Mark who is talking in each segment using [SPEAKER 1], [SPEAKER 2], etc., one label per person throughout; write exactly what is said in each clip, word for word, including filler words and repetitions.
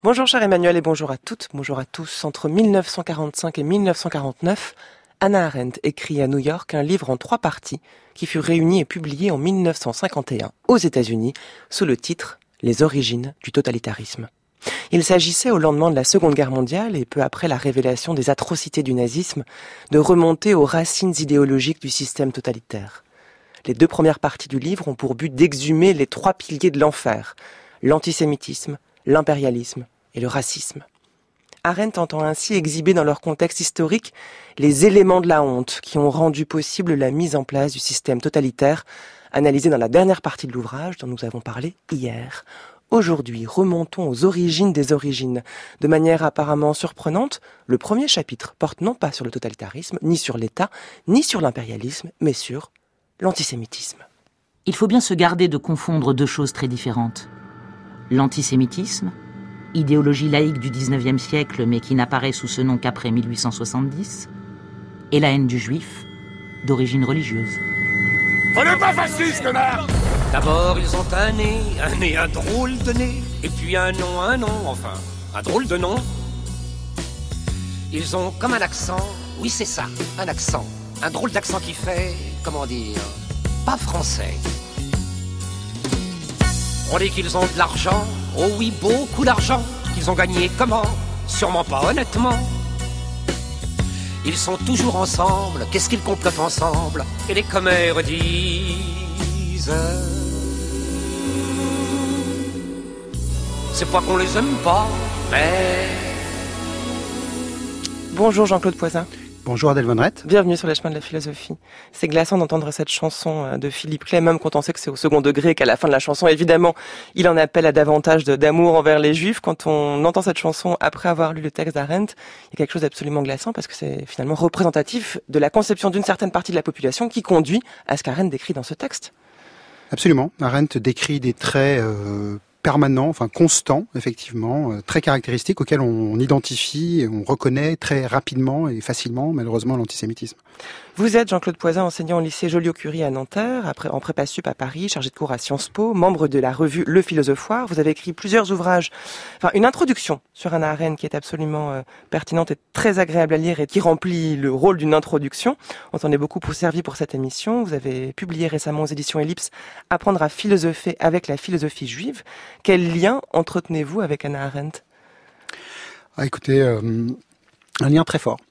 [SPEAKER 1] Bonjour cher Emmanuel et bonjour à toutes, bonjour à tous. Entre mille neuf cent quarante-cinq et mille neuf cent quarante-neuf, Hannah Arendt écrit à New York un livre en trois parties qui fut réuni et publié en mille neuf cent cinquante et un aux États-Unis sous le titre « Les origines du totalitarisme ». Il s'agissait au lendemain de la Seconde Guerre mondiale et peu après la révélation des atrocités du nazisme de remonter aux racines idéologiques du système totalitaire. Les deux premières parties du livre ont pour but d'exhumer les trois piliers de l'enfer, l'antisémitisme, l'impérialisme et le racisme. Arendt entend ainsi exhiber dans leur contexte historique les éléments de la honte qui ont rendu possible la mise en place du système totalitaire, analysé dans la dernière partie de l'ouvrage dont nous avons parlé hier. Aujourd'hui, remontons aux origines des origines. De manière apparemment surprenante, le premier chapitre porte non pas sur le totalitarisme, ni sur l'État, ni sur l'impérialisme, mais sur l'antisémitisme.
[SPEAKER 2] Il faut bien se garder de confondre deux choses très différentes. L'antisémitisme, idéologie laïque du dix-neuvième siècle mais qui n'apparaît sous ce nom qu'après mille huit cent soixante-dix, et la haine du juif, d'origine religieuse.
[SPEAKER 3] On n'est pas fasciste, connard!
[SPEAKER 4] D'abord ils ont un nez, un nez, un drôle de nez, et puis un nom, un nom, enfin, un drôle de nom. Ils ont comme un accent, oui c'est ça, un accent, un drôle d'accent qui fait, comment dire, pas français. On dit qu'ils ont de l'argent, oh oui, beaucoup d'argent. Qu'ils ont gagné comment? Sûrement pas honnêtement. Ils sont toujours ensemble, qu'est-ce qu'ils complotent ensemble? Et les commères disent... C'est pas qu'on les aime pas, mais...
[SPEAKER 1] Bonjour Jean-Claude Poisin.
[SPEAKER 5] Bonjour Adèle Von Rett.
[SPEAKER 1] Bienvenue sur les chemins de la philosophie. C'est glaçant d'entendre cette chanson de Philippe Clay, même quand on sait que c'est au second degré et qu'à la fin de la chanson, évidemment, il en appelle à davantage de, d'amour envers les Juifs. Quand on entend cette chanson après avoir lu le texte d'Arendt, il y a quelque chose d'absolument glaçant parce que c'est finalement représentatif de la conception d'une certaine partie de la population qui conduit à ce qu'Arendt décrit dans ce texte.
[SPEAKER 5] Absolument. Arendt décrit des traits euh, permanents, enfin constants, effectivement, euh, très caractéristiques auxquels on, on identifie et on reconnaît très rapidement et facilement, malheureusement, l'antisémitisme.
[SPEAKER 1] Vous êtes Jean-Claude Poisin, enseignant au lycée Joliot-Curie à Nanterre, après, en prépa sup à Paris, chargé de cours à Sciences Po, membre de la revue Le Philosophoire. Vous avez écrit plusieurs ouvrages, enfin une introduction sur Hannah Arendt qui est absolument euh, pertinente et très agréable à lire et qui remplit le rôle d'une introduction. On s'en est beaucoup servi pour cette émission. Vous avez publié récemment aux éditions Ellipse Apprendre à philosopher avec la philosophie juive. Quel lien entretenez-vous avec Hannah Arendt?
[SPEAKER 5] Ah, écoutez, euh, un lien très fort.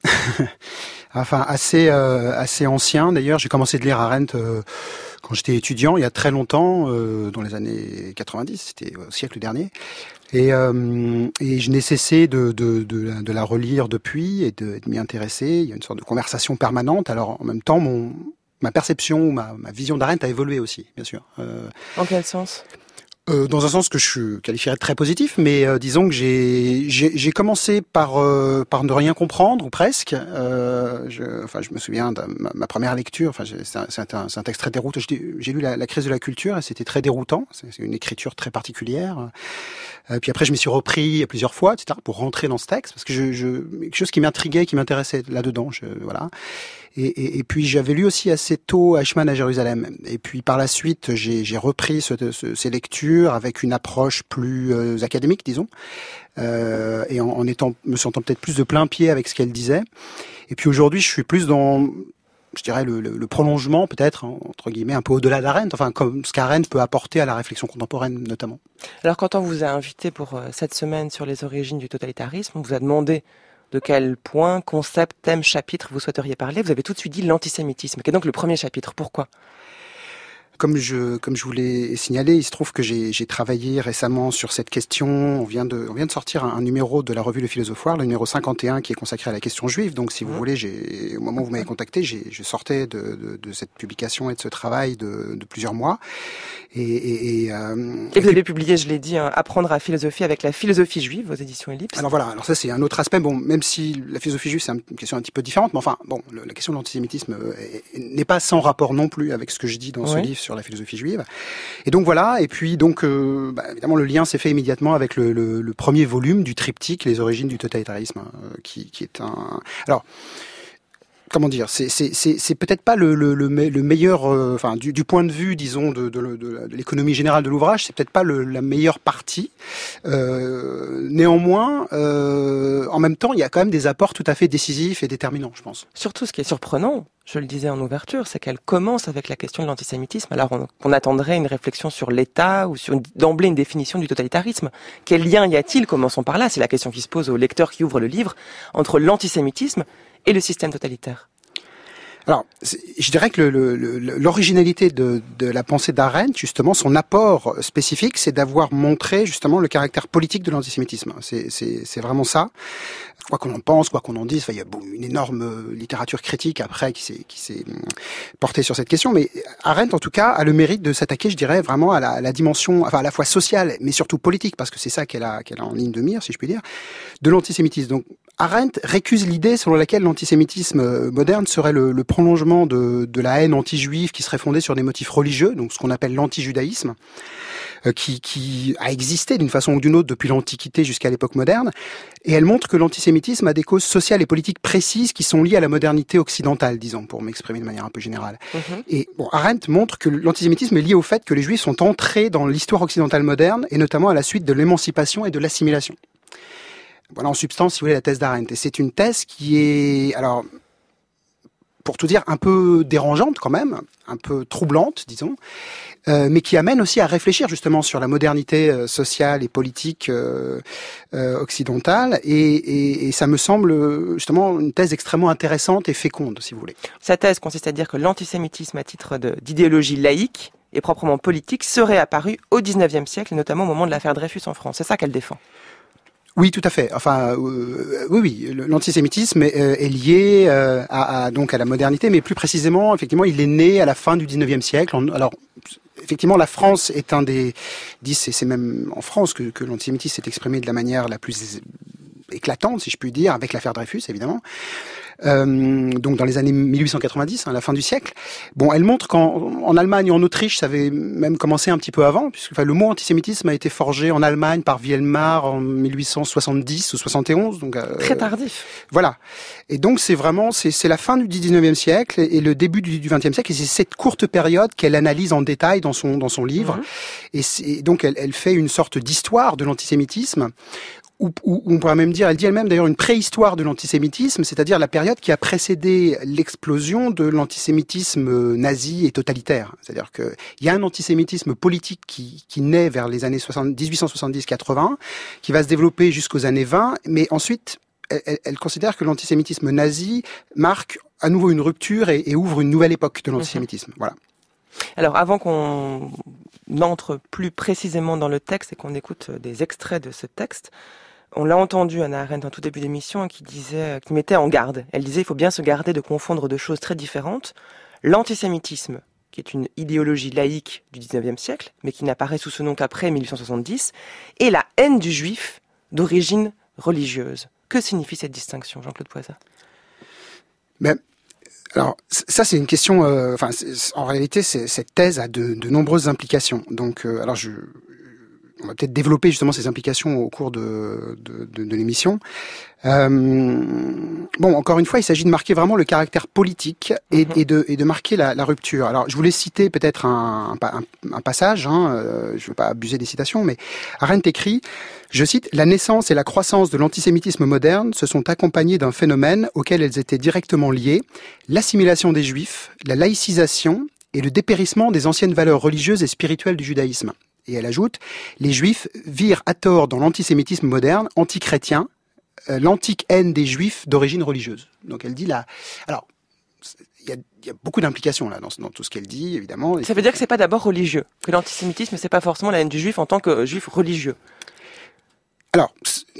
[SPEAKER 5] Enfin, assez euh, assez ancien. D'ailleurs, j'ai commencé de lire Arendt euh, quand j'étais étudiant, il y a très longtemps, euh, dans les années quatre-vingt-dix, c'était au siècle dernier. Et, euh, et je n'ai cessé de, de, de, de la relire depuis et de, de m'y intéresser. Il y a une sorte de conversation permanente. Alors, en même temps, mon ma perception, ma, ma vision d'Arendt a évolué aussi, bien sûr. Euh,
[SPEAKER 1] en quel sens?
[SPEAKER 5] Euh, dans un sens que je qualifierais de très positif, mais euh, disons que j'ai, j'ai j'ai commencé par euh, par ne rien comprendre ou presque. Euh, je, enfin, je me souviens de ma, ma première lecture. Enfin, c'est un, c'est un, c'est un texte très déroutant. J'ai, j'ai lu la, la crise de la culture et c'était très déroutant. C'est, c'est une écriture très particulière. Euh, puis après, je m'y suis repris plusieurs fois, et cetera, pour rentrer dans ce texte parce que je, je quelque chose qui m'intriguait, qui m'intéressait là-dedans. Je, voilà. Et, et, et puis j'avais lu aussi assez tôt Eichmann à Jérusalem. Et puis par la suite, j'ai, j'ai repris ce, ce, ces lectures avec une approche plus euh, académique, disons, euh, et en, en étant, me sentant peut-être plus de plein pied avec ce qu'elle disait. Et puis aujourd'hui, je suis plus dans, je dirais, le, le, le prolongement, peut-être, entre guillemets, un peu au-delà d'Arendt, enfin, comme ce qu'Arendt peut apporter à la réflexion contemporaine, notamment.
[SPEAKER 1] Alors quand on vous a invité pour euh, cette semaine sur les origines du totalitarisme, on vous a demandé de quel point, concept, thème, chapitre vous souhaiteriez parler. Vous avez tout de suite dit l'antisémitisme, qui est donc le premier chapitre. Pourquoi ?
[SPEAKER 5] Comme je, comme je vous l'ai signalé, il se trouve que j'ai, j'ai travaillé récemment sur cette question. On vient de, on vient de sortir un, un numéro de la revue Le Philosophoire, le numéro cinquante et un, qui est consacré à la question juive. Donc, si vous mmh. voulez, j'ai, au moment où vous m'avez contacté, j'ai, je sortais de, de, de cette publication et de ce travail de, de plusieurs mois. Et, et, et, euh,
[SPEAKER 1] et vous avez publié, je l'ai dit, hein, Apprendre à philosopher avec la philosophie juive aux éditions Ellipse.
[SPEAKER 5] Alors voilà, alors ça c'est un autre aspect. Bon, même si la philosophie juive c'est une question un petit peu différente, mais enfin, bon, le, la question de l'antisémitisme est, n'est pas sans rapport non plus avec ce que je dis dans oui. ce livre sur la philosophie juive. Et donc voilà, et puis donc euh, bah, évidemment le lien s'est fait immédiatement avec le, le, le premier volume du triptyque Les origines du totalitarisme, euh, qui, qui est un. Alors. comment dire, c'est c'est c'est, c'est peut-être pas le le le, le meilleur, euh, enfin du, du point de vue, disons, de de, de, de l'économie générale de l'ouvrage, c'est peut-être pas le, la meilleure partie. Euh, néanmoins, euh, en même temps, il y a quand même des apports tout à fait décisifs et déterminants, je pense.
[SPEAKER 1] Surtout, ce qui est surprenant, je le disais en ouverture, c'est qu'elle commence avec la question de l'antisémitisme, alors on, on attendrait une réflexion sur l'État ou sur une, d'emblée une définition du totalitarisme. Quel lien y a-t-il, commençons par là, c'est la question qui se pose au lecteur qui ouvre le livre, entre l'antisémitisme et le système totalitaire.
[SPEAKER 5] Alors, je dirais que le, le, l'originalité de, de la pensée d'Arendt, justement, son apport spécifique, c'est d'avoir montré justement le caractère politique de l'antisémitisme. C'est, c'est, c'est vraiment ça. Quoi qu'on en pense, quoi qu'on en dise, enfin, il y a une énorme littérature critique après qui s'est, qui s'est portée sur cette question. Mais Arendt, en tout cas, a le mérite de s'attaquer, je dirais, vraiment à la, à la dimension, enfin, à la fois sociale, mais surtout politique, parce que c'est ça qu'elle a, qu'elle a en ligne de mire, si je puis dire, de l'antisémitisme. Donc, Arendt récuse l'idée selon laquelle l'antisémitisme moderne serait le, le prolongement de, de la haine anti-juive qui serait fondée sur des motifs religieux, donc ce qu'on appelle l'anti-judaïsme, euh, qui, qui a existé d'une façon ou d'une autre depuis l'Antiquité jusqu'à l'époque moderne. Et elle montre que l'antisémitisme a des causes sociales et politiques précises qui sont liées à la modernité occidentale, disons, pour m'exprimer de manière un peu générale. Mm-hmm. Et bon, Arendt montre que l'antisémitisme est lié au fait que les juifs sont entrés dans l'histoire occidentale moderne, et notamment à la suite de l'émancipation et de l'assimilation. Voilà en substance, si vous voulez, la thèse d'Arendt. Et c'est une thèse qui est, alors, pour tout dire, un peu dérangeante quand même, un peu troublante, disons, euh, mais qui amène aussi à réfléchir justement sur la modernité euh, sociale et politique euh, euh, occidentale. Et, et, et ça me semble justement une thèse extrêmement intéressante et féconde, si vous voulez.
[SPEAKER 1] Sa thèse consiste à dire que l'antisémitisme, à titre de, d'idéologie laïque et proprement politique, serait apparu au dix-neuvième siècle, et notamment au moment de l'affaire Dreyfus en France. C'est ça qu'elle défend.
[SPEAKER 5] Oui, tout à fait. Enfin, euh, oui, oui, l'antisémitisme est, euh, est lié euh, à, à donc à la modernité, mais plus précisément, effectivement, il est né à la fin du dix-neuvième siècle. Alors, effectivement, la France est un des, disent, c'est même en France que, que l'antisémitisme s'est exprimé de la manière la plus éclatante, si je puis dire, avec l'affaire Dreyfus, évidemment. Euh, donc dans les années mille huit cent quatre-vingt-dix, hein, la fin du siècle. Bon, elle montre qu'en en Allemagne et en Autriche, ça avait même commencé un petit peu avant, puisque enfin, le mot antisémitisme a été forgé en Allemagne par Weimar en mille huit cent soixante-dix ou soixante et onze. Donc euh,
[SPEAKER 1] très tardif.
[SPEAKER 5] Voilà. Et donc c'est vraiment c'est, c'est la fin du dix-neuvième siècle et le début du vingtième siècle, et c'est cette courte période qu'elle analyse en détail dans son dans son livre. Mmh. Et, c'est, et donc elle, elle fait une sorte d'histoire de l'antisémitisme. Ou, ou on pourrait même dire, elle dit elle-même d'ailleurs une préhistoire de l'antisémitisme, c'est-à-dire la période qui a précédé l'explosion de l'antisémitisme nazi et totalitaire. C'est-à-dire que il y a un antisémitisme politique qui, qui naît vers les années dix-huit cent soixante-dix quatre-vingts, qui va se développer jusqu'aux années vingt, mais ensuite elle, elle considère que l'antisémitisme nazi marque à nouveau une rupture et, et ouvre une nouvelle époque de l'antisémitisme. Mmh. Voilà.
[SPEAKER 1] Alors, avant qu'on entre plus précisément dans le texte et qu'on écoute des extraits de ce texte, on l'a entendu, Hannah Arendt, en tout début d'émission, qui disait, qui mettait en garde. Elle disait, il faut bien se garder de confondre deux choses très différentes. L'antisémitisme, qui est une idéologie laïque du dix-neuvième siècle, mais qui n'apparaît sous ce nom qu'après mille huit cent soixante-dix, et la haine du juif d'origine religieuse. Que signifie cette distinction, Jean-Claude Poisat ?
[SPEAKER 5] Ben, alors, ça, c'est une question, euh, enfin, en réalité, c'est, cette thèse a de, de nombreuses implications. Donc, euh, alors, je, on va peut-être développer justement ces implications au cours de, de, de, de l'émission. Euh, bon, encore une fois, il s'agit de marquer vraiment le caractère politique et, mm-hmm. et, de, et de marquer la, la rupture. Alors, je voulais citer peut-être un, un, un passage, hein, euh, je ne veux pas abuser des citations, mais Arendt écrit, je cite, « La naissance et la croissance de l'antisémitisme moderne se sont accompagnées d'un phénomène auquel elles étaient directement liées, l'assimilation des Juifs, la laïcisation et le dépérissement des anciennes valeurs religieuses et spirituelles du judaïsme. » Et elle ajoute, les Juifs virent à tort dans l'antisémitisme moderne, anti-chrétien, euh, l'antique haine des Juifs d'origine religieuse. Donc elle dit là... Alors, il y a, y a beaucoup d'implications là dans, dans tout ce qu'elle dit, évidemment.
[SPEAKER 1] Ça veut dire que c'est pas d'abord religieux, que l'antisémitisme, c'est pas forcément la haine du Juif en tant que Juif religieux.
[SPEAKER 5] Alors,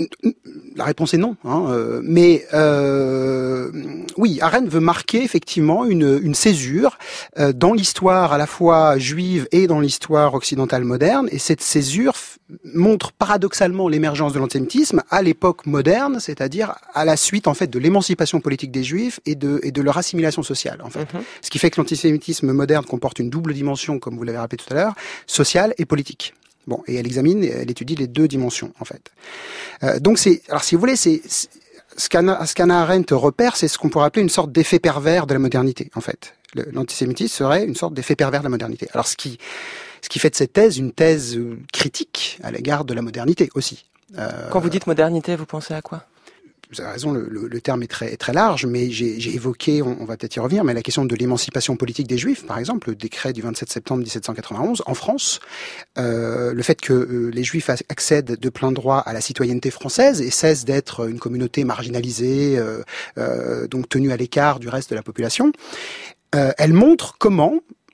[SPEAKER 5] la réponse est non, hein, euh, mais euh, oui, Arendt veut marquer effectivement une, une césure euh, dans l'histoire à la fois juive et dans l'histoire occidentale moderne, et cette césure f- montre paradoxalement l'émergence de l'antisémitisme à l'époque moderne, c'est-à-dire à la suite en fait de l'émancipation politique des Juifs et de, et de leur assimilation sociale en fait. Mm-hmm. Ce qui fait que l'antisémitisme moderne comporte une double dimension, comme vous l'avez rappelé tout à l'heure, sociale et politique. Bon, et elle examine, elle étudie les deux dimensions, en fait. Euh, donc c'est, alors si vous voulez, c'est, c'est ce qu'Hannah, ce qu'Hannah Arendt repère, c'est ce qu'on pourrait appeler une sorte d'effet pervers de la modernité, en fait. Le, l'antisémitisme serait une sorte d'effet pervers de la modernité. Alors, ce qui, ce qui fait de cette thèse une thèse critique à l'égard de la modernité aussi.
[SPEAKER 1] Euh, Quand vous dites modernité, vous pensez à quoi ?
[SPEAKER 5] Vous avez raison, le, le, le terme est très, est très large, mais j'ai, j'ai évoqué, on, on va peut-être y revenir, mais la question de l'émancipation politique des Juifs, par exemple, le décret du vingt-sept septembre dix-sept cent quatre-vingt-onze en France, euh, le fait que euh, les Juifs accèdent de plein droit à la citoyenneté française et cessent d'être une communauté marginalisée, euh, euh, donc tenue à l'écart du reste de la population, euh, elle montre comment...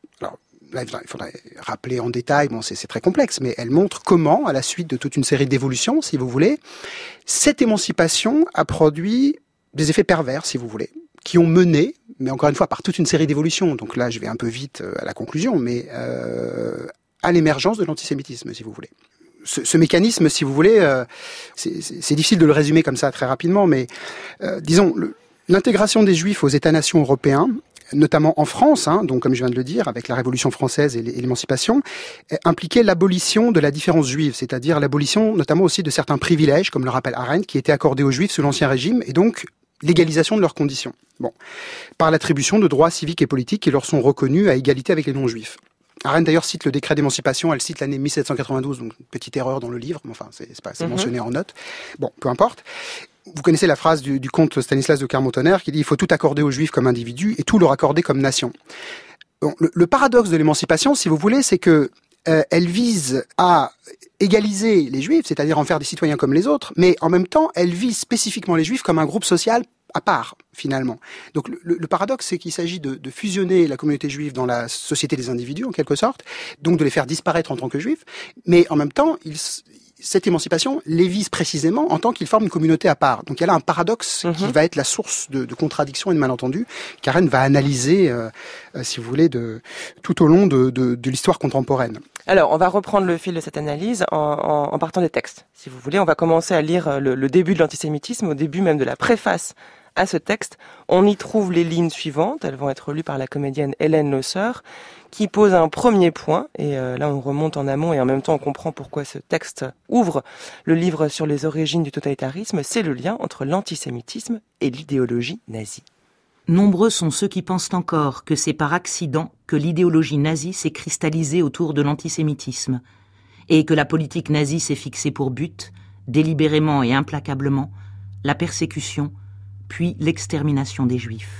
[SPEAKER 5] Là, il faudrait rappeler en détail, bon, c'est, c'est très complexe, mais elle montre comment, à la suite de toute une série d'évolutions, si vous voulez, cette émancipation a produit des effets pervers, si vous voulez, qui ont mené, mais encore une fois, par toute une série d'évolutions, donc là, je vais un peu vite à la conclusion, mais euh, à l'émergence de l'antisémitisme, si vous voulez. Ce, ce mécanisme, si vous voulez, euh, c'est, c'est, c'est difficile de le résumer comme ça très rapidement, mais euh, disons, le, l'intégration des Juifs aux États-nations européens, notamment en France, hein, donc comme je viens de le dire, avec la Révolution française et l'émancipation, impliquait l'abolition de la différence juive, c'est-à-dire l'abolition notamment aussi de certains privilèges, comme le rappelle Arendt, qui étaient accordés aux Juifs sous l'Ancien Régime, et donc l'égalisation de leurs conditions. Bon, par l'attribution de droits civiques et politiques qui leur sont reconnus à égalité avec les non-juifs. Arendt d'ailleurs cite le décret d'émancipation, elle cite l'année dix-sept cent quatre-vingt-douze, donc une petite erreur dans le livre, mais enfin c'est, c'est pas c'est mm-hmm. mentionné en note. Bon, peu importe. Vous connaissez la phrase du, du comte Stanislas de Clermont-Tonnerre qui dit « Il faut tout accorder aux Juifs comme individus et tout leur accorder comme nation ». Bon, le, le paradoxe de l'émancipation, si vous voulez, c'est que euh, elle vise à égaliser les Juifs, c'est-à-dire en faire des citoyens comme les autres, mais en même temps, elle vise spécifiquement les Juifs comme un groupe social à part, finalement. Donc le, le paradoxe, c'est qu'il s'agit de, de fusionner la communauté juive dans la société des individus, en quelque sorte, donc de les faire disparaître en tant que Juifs, mais en même temps, ils... cette émancipation les vise précisément en tant qu'ils forment une communauté à part. Donc il y a là un paradoxe mmh. qui va être la source de, de contradictions et de malentendus qu'Arendt va analyser, euh, euh, si vous voulez, de, tout au long de, de, de l'histoire contemporaine.
[SPEAKER 1] Alors, on va reprendre le fil de cette analyse en, en, en partant des textes. Si vous voulez, on va commencer à lire le, le début de l'antisémitisme, au début même de la préface à ce texte. On y trouve les lignes suivantes, elles vont être lues par la comédienne Hélène Loesser, qui pose un premier point, et euh, là on remonte en amont et en même temps on comprend pourquoi ce texte ouvre le livre sur les origines du totalitarisme, c'est le lien entre l'antisémitisme et l'idéologie nazie.
[SPEAKER 2] Nombreux sont ceux qui pensent encore que c'est par accident que l'idéologie nazie s'est cristallisée autour de l'antisémitisme, et que la politique nazie s'est fixée pour but, délibérément et implacablement, la persécution, puis l'extermination des Juifs.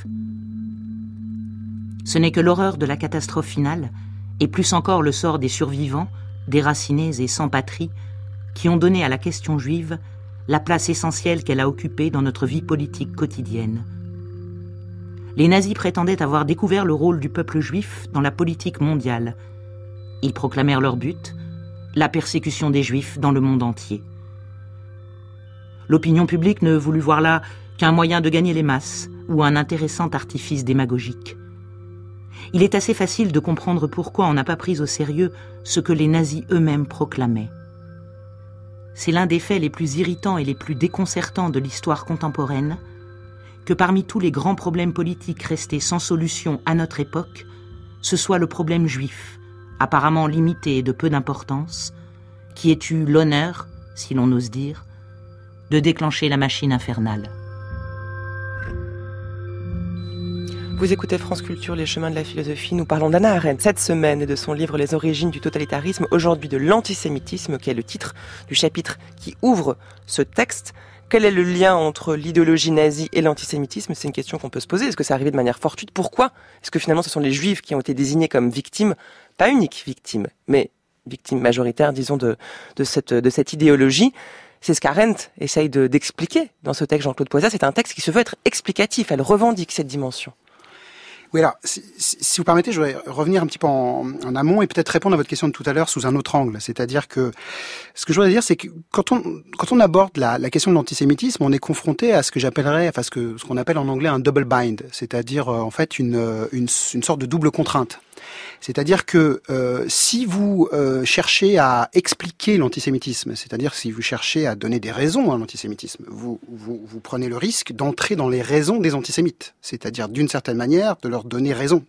[SPEAKER 2] Ce n'est que l'horreur de la catastrophe finale, et plus encore le sort des survivants, déracinés et sans patrie, qui ont donné à la question juive la place essentielle qu'elle a occupée dans notre vie politique quotidienne. Les nazis prétendaient avoir découvert le rôle du peuple juif dans la politique mondiale. Ils proclamèrent leur but, la persécution des Juifs dans le monde entier. L'opinion publique ne voulut voir là qu'un moyen de gagner les masses ou un intéressant artifice démagogique. Il est assez facile de comprendre pourquoi on n'a pas pris au sérieux ce que les nazis eux-mêmes proclamaient. C'est l'un des faits les plus irritants et les plus déconcertants de l'histoire contemporaine que parmi tous les grands problèmes politiques restés sans solution à notre époque, ce soit le problème juif, apparemment limité et de peu d'importance, qui ait eu l'honneur, si l'on ose dire, de déclencher la machine infernale.
[SPEAKER 1] Vous écoutez France Culture, les chemins de la philosophie. Nous parlons d'Hannah Arendt cette semaine et de son livre Les origines du totalitarisme, aujourd'hui de l'antisémitisme, qui est le titre du chapitre qui ouvre ce texte. Quel est le lien entre l'idéologie nazie et l'antisémitisme ? C'est une question qu'on peut se poser. Est-ce que c'est arrivé de manière fortuite ? Pourquoi ? Est-ce que finalement ce sont les Juifs qui ont été désignés comme victimes, pas uniques victimes, mais victimes majoritaires, disons, de, de, cette, de cette idéologie ? C'est ce qu'Arendt essaye de, d'expliquer dans ce texte, Jean-Claude Poisat. C'est un texte qui se veut être explicatif. Elle revendique cette dimension.
[SPEAKER 5] Oui, alors, si, si vous permettez, je voudrais revenir un petit peu en, en amont et peut-être répondre à votre question de tout à l'heure sous un autre angle. C'est-à-dire que, ce que je voudrais dire, c'est que quand on, quand on aborde la, la question de l'antisémitisme, on est confronté à ce que j'appellerais, enfin, ce que, ce qu'on appelle en anglais un double bind. C'est-à-dire, en fait, une, une, une sorte de double contrainte. C'est-à-dire que euh, si vous euh, cherchez à expliquer l'antisémitisme, c'est-à-dire si vous cherchez à donner des raisons à l'antisémitisme, vous, vous, vous prenez le risque d'entrer dans les raisons des antisémites, c'est-à-dire d'une certaine manière de leur donner raison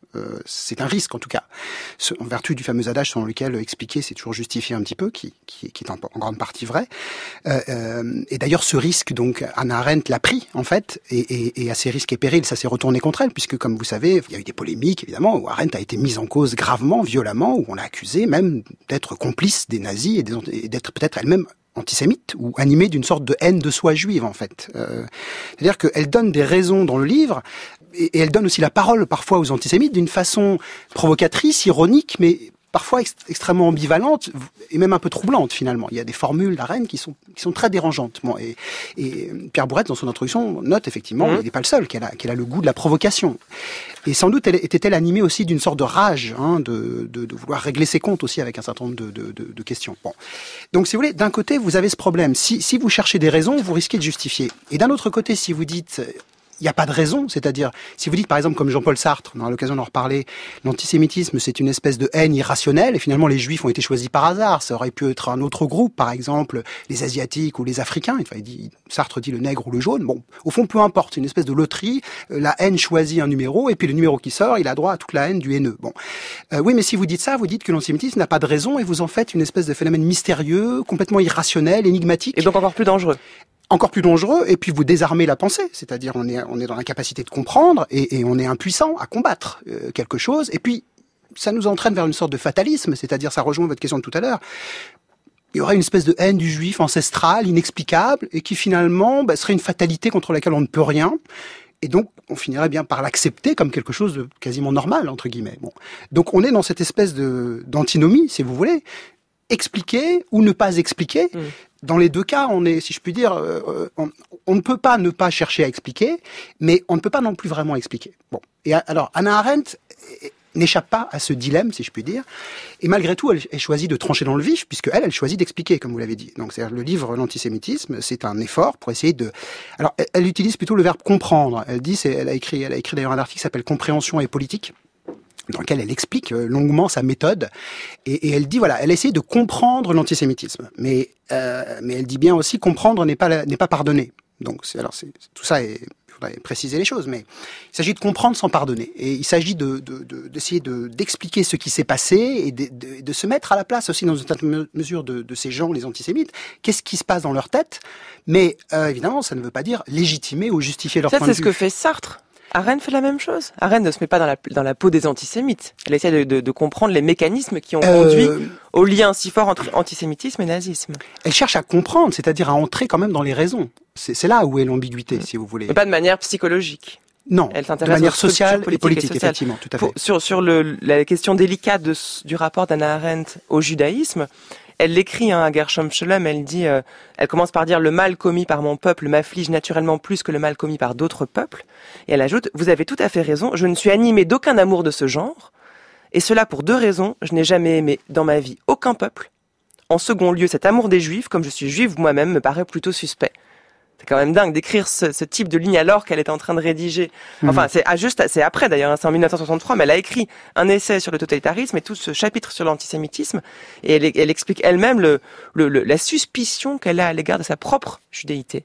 [SPEAKER 5] Euh, c'est un risque en tout cas, ce, en vertu du fameux adage selon lequel expliquer c'est toujours justifier un petit peu, qui, qui, qui est en, en grande partie vrai. Euh, euh, et d'ailleurs ce risque, donc Hannah Arendt l'a pris en fait, et, et, et à ses risques et périls, ça s'est retourné contre elle, puisque comme vous savez, il y a eu des polémiques évidemment où Arendt a été mise en cause gravement, violemment, où on l'a accusée même d'être complice des nazis et, des, et d'être peut-être elle-même antisémite ou animée d'une sorte de haine de soi juive en fait. Euh, c'est-à-dire qu'elle donne des raisons dans le livre et, et elle donne aussi la parole parfois aux antisémites d'une façon provocatrice, ironique, mais parfois ex- extrêmement ambivalente et même un peu troublante finalement. Il y a des formules d'Arendt qui sont qui sont très dérangeantes. Bon, et, et Pierre Bourrette dans son introduction note effectivement, mmh. il n'est pas le seul, qu'elle a qu'elle a le goût de la provocation. Et sans doute elle était-elle animée aussi d'une sorte de rage, hein, de, de de vouloir régler ses comptes aussi avec un certain nombre de de, de, de questions. Bon, donc si vous voulez, d'un côté vous avez ce problème. Si si vous cherchez des raisons, vous risquez de justifier. Et d'un autre côté, si vous dites il n'y a pas de raison, c'est-à-dire, si vous dites par exemple comme Jean-Paul Sartre, on aura l'occasion d'en reparler, l'antisémitisme c'est une espèce de haine irrationnelle, et finalement les Juifs ont été choisis par hasard, ça aurait pu être un autre groupe, par exemple les Asiatiques ou les Africains, enfin, il dit, Sartre dit le nègre ou le jaune, bon, au fond peu importe, c'est une espèce de loterie, la haine choisit un numéro, et puis le numéro qui sort, il a droit à toute la haine du haineux. Bon, euh, oui, mais si vous dites ça, vous dites que l'antisémitisme n'a pas de raison, et vous en faites une espèce de phénomène mystérieux, complètement irrationnel, énigmatique.
[SPEAKER 1] Et donc encore plus dangereux.
[SPEAKER 5] Encore plus dangereux, et puis vous désarmez la pensée, c'est-à-dire on est on est dans l'incapacité de comprendre et, et on est impuissant à combattre euh, quelque chose, et puis ça nous entraîne vers une sorte de fatalisme, c'est-à-dire ça rejoint votre question de tout à l'heure. Il y aurait une espèce de haine du juif ancestrale, inexplicable, et qui finalement bah, serait une fatalité contre laquelle on ne peut rien. Et donc, on finirait bien par l'accepter comme quelque chose de quasiment normal, entre guillemets. Bon. Donc on est dans cette espèce de d'antinomie, si vous voulez, expliquer ou ne pas expliquer. Mmh. Dans les deux cas, on est, si je puis dire, euh, on, on ne peut pas ne pas chercher à expliquer, mais on ne peut pas non plus vraiment expliquer. Bon. Et alors, Hannah Arendt n'échappe pas à ce dilemme, si je puis dire, et malgré tout, elle, elle choisit de trancher dans le vif, puisque elle, elle choisit d'expliquer, comme vous l'avez dit. Donc, c'est-à-dire le livre L'antisémitisme, c'est un effort pour essayer de. Alors, elle, elle utilise plutôt le verbe comprendre. Elle dit, c'est, elle a écrit, elle a écrit d'ailleurs un article qui s'appelle Compréhension et politique, dans lequel elle explique longuement sa méthode, et, et elle dit voilà, elle essaie de comprendre l'antisémitisme, mais euh, mais elle dit bien aussi comprendre n'est pas n'est pas pardonner. Donc c'est, alors c'est, tout ça est, il faudrait préciser les choses, mais il s'agit de comprendre sans pardonner, et il s'agit de, de, de d'essayer de d'expliquer ce qui s'est passé et de, de, de se mettre à la place aussi dans une certaine mesure de, de ces gens, les antisémites. Qu'est-ce qui se passe dans leur tête? Mais euh, évidemment, ça ne veut pas dire légitimer ou justifier leur
[SPEAKER 1] ça,
[SPEAKER 5] point de vue.
[SPEAKER 1] Ça, c'est ce que fait Sartre. Arendt fait la même chose. Arendt ne se met pas dans la, dans la peau des antisémites. Elle essaie de, de, de comprendre les mécanismes qui ont euh... conduit au lien si fort entre antisémitisme et nazisme.
[SPEAKER 5] Elle cherche à comprendre, c'est-à-dire à entrer quand même dans les raisons. C'est, c'est là où est l'ambiguïté, mmh. si vous voulez.
[SPEAKER 1] Mais pas de manière psychologique.
[SPEAKER 5] Non,
[SPEAKER 1] elle
[SPEAKER 5] de manière sociale et politique, et effectivement, tout à fait.
[SPEAKER 1] Pour, sur sur le, la question délicate de, du rapport d'Hannah Arendt au judaïsme, elle l'écrit hein, à Gershom Scholem, elle dit, euh, elle commence par dire « Le mal commis par mon peuple m'afflige naturellement plus que le mal commis par d'autres peuples ». Et elle ajoute « Vous avez tout à fait raison, je ne suis animée d'aucun amour de ce genre, et cela pour deux raisons. Je n'ai jamais aimé dans ma vie aucun peuple. En second lieu, cet amour des juifs, comme je suis juive moi-même, me paraît plutôt suspect. » C'est quand même dingue d'écrire ce, ce type de ligne alors qu'elle est en train de rédiger. Enfin, mmh. c'est ah, juste, c'est après d'ailleurs, hein, c'est en dix-neuf cent soixante-trois, mais elle a écrit un essai sur le totalitarisme et tout ce chapitre sur l'antisémitisme, et elle, elle explique elle-même le, le, le, la suspicion qu'elle a à l'égard de sa propre judéité.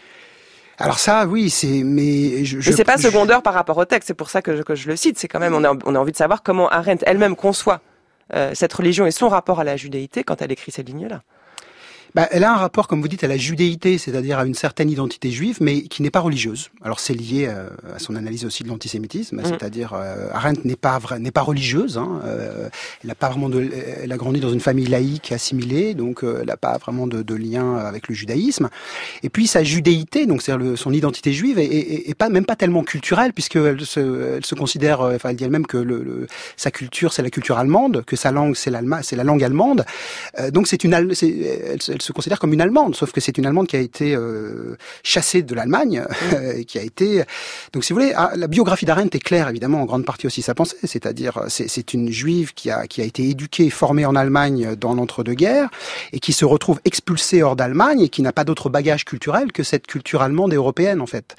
[SPEAKER 5] Alors ça, oui, c'est mais je,
[SPEAKER 1] je
[SPEAKER 5] mais
[SPEAKER 1] c'est pas
[SPEAKER 5] je...
[SPEAKER 1] secondaire par rapport au texte. C'est pour ça que je, que je le cite. C'est quand même on a on a envie de savoir comment Arendt elle-même conçoit euh, cette religion et son rapport à la judéité quand elle écrit ces lignes-là.
[SPEAKER 5] Bah, elle a un rapport, comme vous dites, à la judéité, c'est-à-dire à une certaine identité juive, mais qui n'est pas religieuse. Alors c'est lié euh, à son analyse aussi de l'antisémitisme, mmh. c'est-à-dire euh, Arendt n'est pas vrai, n'est pas religieuse. Hein, euh, elle n'a pas vraiment de, elle a grandi dans une famille laïque assimilée, donc euh, elle n'a pas vraiment de, de lien avec le judaïsme. Et puis sa judéité, donc c'est-à-dire le, son identité juive, est, est, est pas même pas tellement culturelle, puisqu'elle se, elle se considère, euh, enfin elle dit elle-même que le, le, sa culture c'est la culture allemande, que sa langue c'est l'allemand, c'est la langue allemande. Euh, donc c'est une, c'est, elle, elle se considère comme une Allemande, sauf que c'est une Allemande qui a été euh, chassée de l'Allemagne, mmh. et qui a été... Donc si vous voulez, la biographie d'Arendt est claire, évidemment, en grande partie aussi sa pensée, c'est-à-dire c'est, c'est une juive qui a, qui a été éduquée, formée en Allemagne dans l'entre-deux-guerres, et qui se retrouve expulsée hors d'Allemagne, et qui n'a pas d'autre bagage culturel que cette culture allemande et européenne, en fait.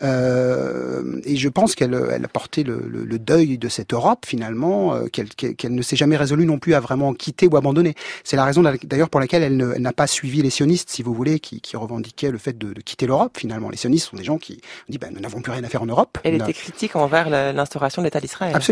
[SPEAKER 5] Euh, et je pense qu'elle elle a porté le, le, le deuil de cette Europe, finalement, euh, qu'elle, qu'elle, qu'elle ne s'est jamais résolue non plus à vraiment quitter ou abandonner. C'est la raison d'ailleurs pour laquelle elle, ne, elle n'a pas suivi les sionistes, si vous voulez, qui, qui revendiquaient le fait de, de quitter l'Europe, finalement. Les sionistes sont des gens qui ont dit, ben, nous n'avons plus rien à faire en Europe.
[SPEAKER 1] Elle
[SPEAKER 5] on
[SPEAKER 1] était
[SPEAKER 5] a...
[SPEAKER 1] critique envers la, l'instauration de l'État d'Israël.
[SPEAKER 5] Absolument.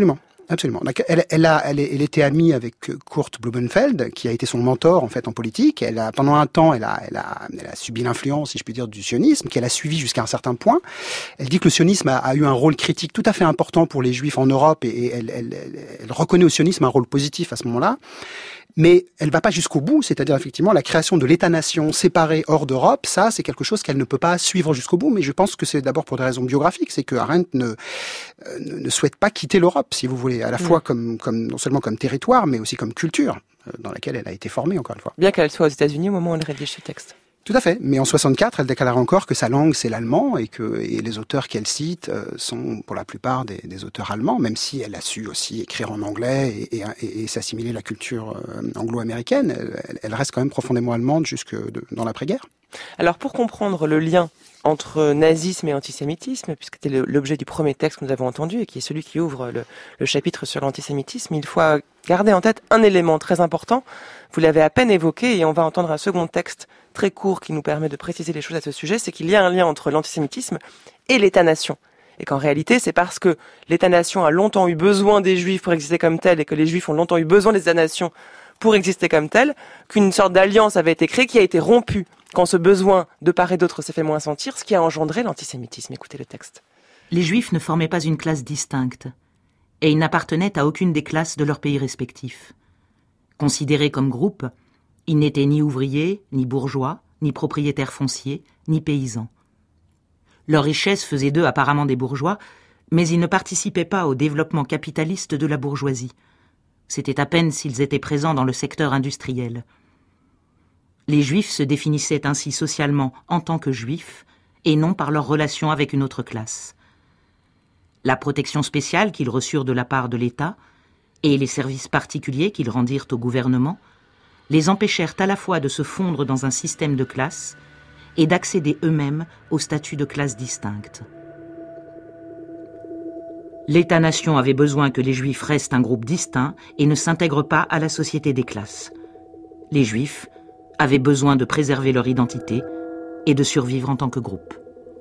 [SPEAKER 5] Absolument. Elle, elle, a, elle, elle était amie avec Kurt Blumenfeld, qui a été son mentor en fait en politique. Elle a, pendant un temps, elle a, elle a, elle a subi l'influence, si je puis dire, du sionisme, qu'elle a suivi jusqu'à un certain point. Elle dit que le sionisme a, a eu un rôle critique tout à fait important pour les Juifs en Europe, et, et elle, elle, elle, elle reconnaît au sionisme un rôle positif à ce moment-là. Mais elle va pas jusqu'au bout, c'est-à-dire effectivement la création de l'État-nation séparé hors d'Europe, ça c'est quelque chose qu'elle ne peut pas suivre jusqu'au bout, mais je pense que c'est d'abord pour des raisons biographiques, c'est que Arendt ne, euh, ne souhaite pas quitter l'Europe, si vous voulez, à la mmh. fois comme, comme, non seulement comme territoire, mais aussi comme culture, euh, dans laquelle elle a été formée, encore une fois.
[SPEAKER 1] Bien qu'elle soit aux États-Unis au moment où elle rédige ce texte.
[SPEAKER 5] Tout à fait. Mais en soixante-quatre, elle déclare encore que sa langue, c'est l'allemand, et que et les auteurs qu'elle cite euh, sont pour la plupart des, des auteurs allemands, même si elle a su aussi écrire en anglais et, et, et, et s'assimiler la culture euh, anglo-américaine. Elle, elle reste quand même profondément allemande jusque de, dans l'après-guerre.
[SPEAKER 1] Alors, pour comprendre le lien entre nazisme et antisémitisme, puisque c'était l'objet du premier texte que nous avons entendu et qui est celui qui ouvre le, le chapitre sur l'antisémitisme, il faut garder en tête un élément très important. Vous l'avez à peine évoqué et on va entendre un second texte très court qui nous permet de préciser les choses à ce sujet, c'est qu'il y a un lien entre l'antisémitisme et l'État-nation. Et qu'en réalité, c'est parce que l'État-nation a longtemps eu besoin des Juifs pour exister comme tel et que les Juifs ont longtemps eu besoin des États-nations pour exister comme tel, qu'une sorte d'alliance avait été créée qui a été rompue quand ce besoin de part et d'autre s'est fait moins sentir, ce qui a engendré l'antisémitisme. Écoutez le texte.
[SPEAKER 2] Les Juifs ne formaient pas une classe distincte, et ils n'appartenaient à aucune des classes de leur pays respectifs. Considérés comme groupe, ils n'étaient ni ouvriers, ni bourgeois, ni propriétaires fonciers, ni paysans. Leur richesse faisait d'eux apparemment des bourgeois, mais ils ne participaient pas au développement capitaliste de la bourgeoisie. C'était à peine s'ils étaient présents dans le secteur industriel. Les Juifs se définissaient ainsi socialement en tant que Juifs et non par leur relation avec une autre classe. La protection spéciale qu'ils reçurent de la part de l'État et les services particuliers qu'ils rendirent au gouvernement les empêchèrent à la fois de se fondre dans un système de classes et d'accéder eux-mêmes au statut de classe distincte. L'État-nation avait besoin que les Juifs restent un groupe distinct et ne s'intègrent pas à la société des classes. Les Juifs avaient besoin de préserver leur identité et de survivre en tant que groupe.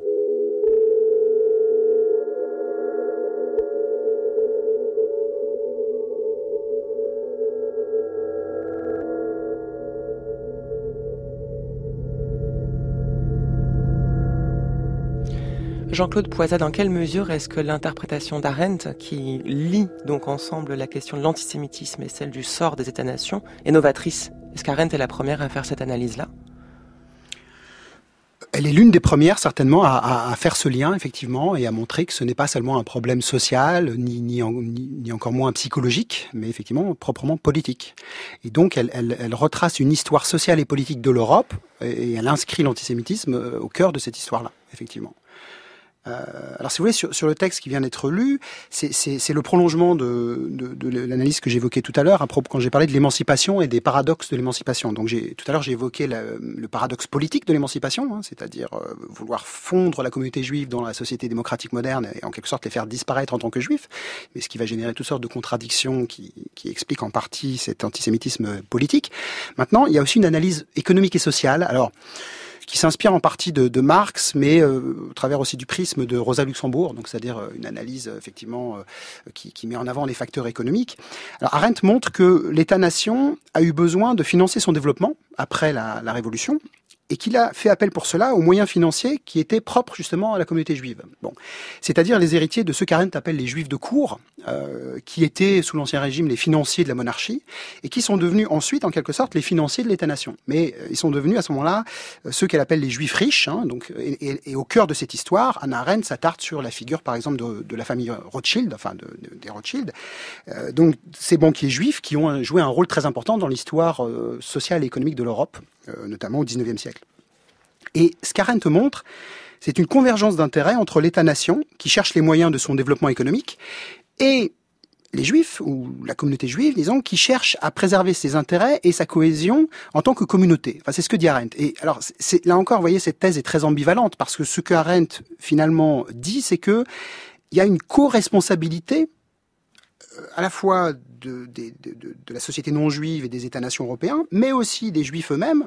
[SPEAKER 1] Jean-Claude Poisat, dans quelle mesure est-ce que l'interprétation d'Arendt, qui lie donc ensemble la question de l'antisémitisme et celle du sort des États-nations, est novatrice? Est-ce qu'Arendt est la première à faire cette analyse-là?
[SPEAKER 5] Elle est l'une des premières, certainement, à, à, à faire ce lien, effectivement, et à montrer que ce n'est pas seulement un problème social, ni, ni, ni, ni encore moins psychologique, mais effectivement proprement politique. Et donc, elle, elle, elle retrace une histoire sociale et politique de l'Europe, et elle inscrit l'antisémitisme au cœur de cette histoire-là, effectivement. Euh, alors, si vous voulez, sur, sur le texte qui vient d'être lu, c'est, c'est, c'est le prolongement de, de, de l'analyse que j'évoquais tout à l'heure, à propos, quand j'ai parlé de l'émancipation et des paradoxes de l'émancipation. Donc, j'ai, tout à l'heure, j'ai évoqué la, le paradoxe politique de l'émancipation, hein, c'est-à-dire euh, vouloir fondre la communauté juive dans la société démocratique moderne et en quelque sorte les faire disparaître en tant que juifs, mais ce qui va générer toutes sortes de contradictions qui, qui expliquent en partie cet antisémitisme politique. Maintenant, il y a aussi une analyse économique et sociale. Alors, qui s'inspire en partie de, de Marx, mais euh, au travers aussi du prisme de Rosa Luxembourg, donc c'est-à-dire euh, une analyse euh, effectivement euh, qui, qui met en avant les facteurs économiques. Alors Arendt montre que l'État-nation a eu besoin de financer son développement après la, la Révolution, et qu'il a fait appel pour cela aux moyens financiers qui étaient propres justement à la communauté juive. Bon, c'est-à-dire les héritiers de ceux qu'Arendt appelle les juifs de cour, euh, qui étaient sous l'Ancien Régime les financiers de la monarchie, et qui sont devenus ensuite en quelque sorte les financiers de l'État-nation. Mais euh, ils sont devenus à ce moment-là euh, ceux qu'elle appelle les juifs riches. Hein, donc, et, et, et au cœur de cette histoire, Hannah Arendt s'attarde sur la figure par exemple de, de la famille Rothschild, enfin de, de, des Rothschild. Euh, donc ces banquiers juifs qui ont joué un rôle très important dans l'histoire euh, sociale et économique de l'Europe, notamment au dix-neuvième siècle. Et ce qu'Arendt montre, c'est une convergence d'intérêts entre l'État-nation, qui cherche les moyens de son développement économique, et les Juifs, ou la communauté juive, disons, qui cherche à préserver ses intérêts et sa cohésion en tant que communauté. Enfin, c'est ce que dit Arendt. Et alors, c'est, là encore, vous voyez, cette thèse est très ambivalente, parce que ce que Arendt, finalement, dit, c'est que il y a une co-responsabilité à la fois de, de, de, de la société non juive et des États-nations européens, mais aussi des Juifs eux-mêmes,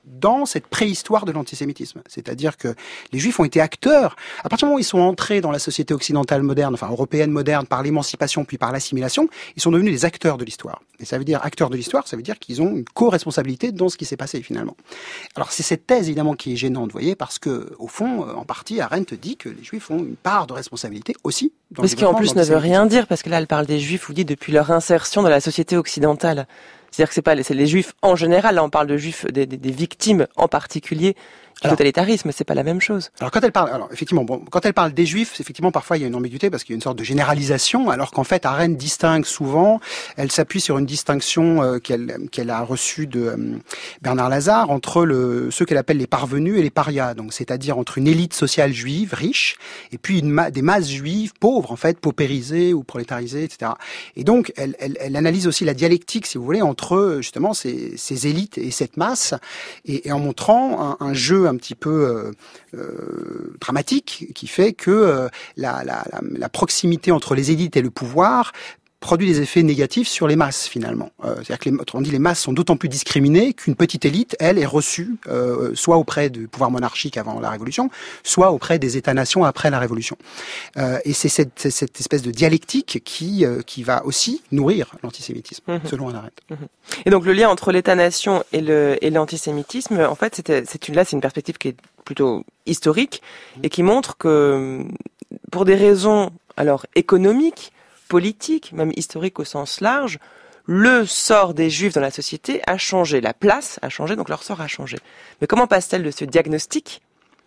[SPEAKER 5] dans cette préhistoire de l'antisémitisme. C'est-à-dire que les Juifs ont été acteurs, à partir du moment où ils sont entrés dans la société occidentale moderne, enfin européenne moderne, par l'émancipation puis par l'assimilation, ils sont devenus des acteurs de l'histoire. Et ça veut dire acteurs de l'histoire, ça veut dire qu'ils ont une co-responsabilité dans ce qui s'est passé finalement. Alors c'est cette thèse évidemment qui est gênante, vous voyez, parce que au fond, en partie, Arendt dit que les Juifs ont une part de responsabilité aussi. Dans
[SPEAKER 1] Mais ce qui en plus ne veut rien dire, parce que là elle parle des Juifs, vous dites, depuis leur insertion dans la société occidentale. C'est-à-dire que c'est pas les, c'est les Juifs en général, là on parle de Juifs, des, des, des victimes en particulier du alors, totalitarisme, c'est pas la même chose.
[SPEAKER 5] Alors quand elle parle, alors effectivement, bon, quand elle parle des Juifs, effectivement parfois il y a une ambiguïté parce qu'il y a une sorte de généralisation, alors qu'en fait Arendt distingue souvent, elle s'appuie sur une distinction euh, qu'elle qu'elle a reçue de euh, Bernard Lazare entre le ceux qu'elle appelle les parvenus et les parias, donc c'est-à-dire entre une élite sociale juive riche et puis une ma- des masses juives pauvres en fait, paupérisées ou prolétarisées, et cetera. Et donc elle, elle, elle analyse aussi la dialectique, si vous voulez, entre justement ces, ces élites et cette masse, et, et en montrant un, un jeu un petit peu euh, euh, dramatique qui fait que euh, la, la, la, la proximité entre les élites et le pouvoir produit des effets négatifs sur les masses finalement. Euh, c'est-à-dire que les, autrement dit, les masses sont d'autant plus discriminées qu'une petite élite, elle, est reçue euh, soit auprès du pouvoir monarchique avant la Révolution, soit auprès des États-nations après la Révolution. Euh, et c'est cette, c'est cette espèce de dialectique qui euh, qui va aussi nourrir l'antisémitisme, mmh. selon Hannah Arendt.
[SPEAKER 1] Mmh. Et donc le lien entre l'État-nation et le et l'antisémitisme, en fait, c'était, c'est une là, c'est une perspective qui est plutôt historique mmh. et qui montre que pour des raisons alors économiques, politique, même historique au sens large, le sort des Juifs dans la société a changé, la place a changé, donc leur sort a changé. Mais comment passe-t-elle de ce diagnostic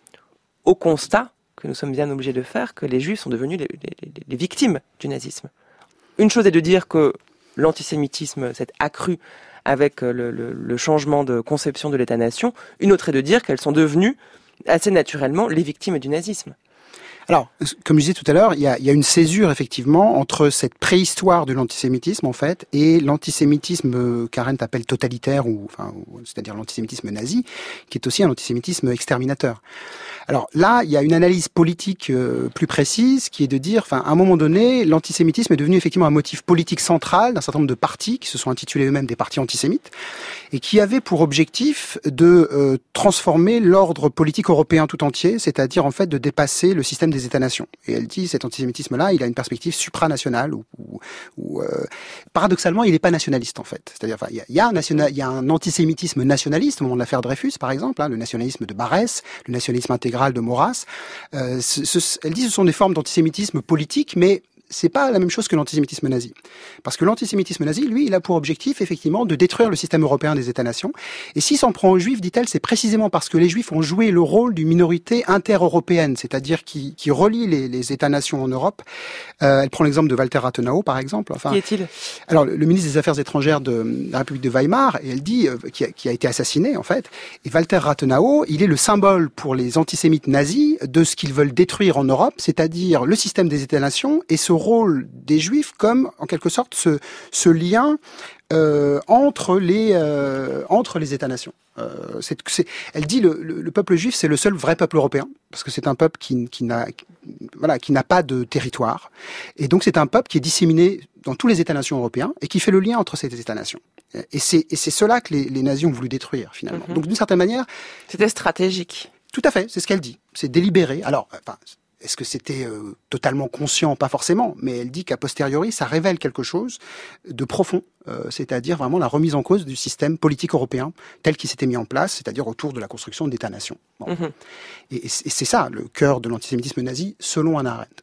[SPEAKER 1] au constat que nous sommes bien obligés de faire que les Juifs sont devenus les, les, les victimes du nazisme ? Une chose est de dire que l'antisémitisme s'est accru avec le, le, le changement de conception de l'État-nation, une autre est de dire qu'elles sont devenues assez naturellement les victimes du nazisme.
[SPEAKER 5] Alors, comme je disais tout à l'heure, il y a, il y a une césure effectivement entre cette préhistoire de l'antisémitisme en fait et l'antisémitisme qu'Arendt appelle totalitaire, ou enfin, c'est-à-dire l'antisémitisme nazi, qui est aussi un antisémitisme exterminateur. Alors là, il y a une analyse politique euh, plus précise qui est de dire, enfin, à un moment donné, l'antisémitisme est devenu effectivement un motif politique central d'un certain nombre de partis qui se sont intitulés eux-mêmes des partis antisémites et qui avaient pour objectif de euh, transformer l'ordre politique européen tout entier, c'est-à-dire en fait de dépasser le système des États-nations. Et elle dit, cet antisémitisme-là, il a une perspective supranationale où, où, où euh, paradoxalement, il n'est pas nationaliste en fait. C'est-à-dire, enfin, il y a, il y a un national, il y a un antisémitisme nationaliste au moment de l'affaire Dreyfus, par exemple, hein, le nationalisme de Barès, le nationalisme intégral de Maurras. Euh, ce, ce, elle dit, ce sont des formes d'antisémitisme politique, mais c'est pas la même chose que l'antisémitisme nazi. Parce que l'antisémitisme nazi, lui, il a pour objectif, effectivement, de détruire le système européen des États-nations. Et s'il s'en prend aux Juifs, dit-elle, c'est précisément parce que les Juifs ont joué le rôle d'une minorité inter-européenne, c'est-à-dire qui, qui relie les, les États-nations en Europe. Euh, elle prend l'exemple de Walter Rathenau, par exemple. Enfin,
[SPEAKER 1] qui est-il ?
[SPEAKER 5] Alors, le, le ministre des Affaires étrangères de la République de Weimar, et elle dit, euh, qui, a, qui a été assassiné, en fait. Et Walter Rathenau, il est le symbole pour les antisémites nazis de ce qu'ils veulent détruire en Europe, c'est-à-dire le système des États-nations et ce rôle des Juifs comme, en quelque sorte, ce, ce lien euh, entre les euh, entre les États-nations. Euh, c'est, c'est, elle dit le, le, le peuple juif, c'est le seul vrai peuple européen parce que c'est un peuple qui, qui n'a qui, voilà qui n'a pas de territoire et donc c'est un peuple qui est disséminé dans tous les États-nations européens et qui fait le lien entre ces États-nations. Et c'est et c'est cela que les, les nazis ont voulu détruire finalement. Mm-hmm. Donc d'une certaine manière,
[SPEAKER 1] c'était stratégique.
[SPEAKER 5] Tout à fait, c'est ce qu'elle dit. C'est délibéré. Alors, enfin. Est-ce que c'était euh, totalement conscient ? Pas forcément, mais elle dit qu'a posteriori, ça révèle quelque chose de profond, euh, c'est-à-dire vraiment la remise en cause du système politique européen tel qu'il s'était mis en place, c'est-à-dire autour de la construction d'États-nations. Bon. Mm-hmm. Et, et c'est ça, le cœur de l'antisémitisme nazi, selon Hannah Arendt.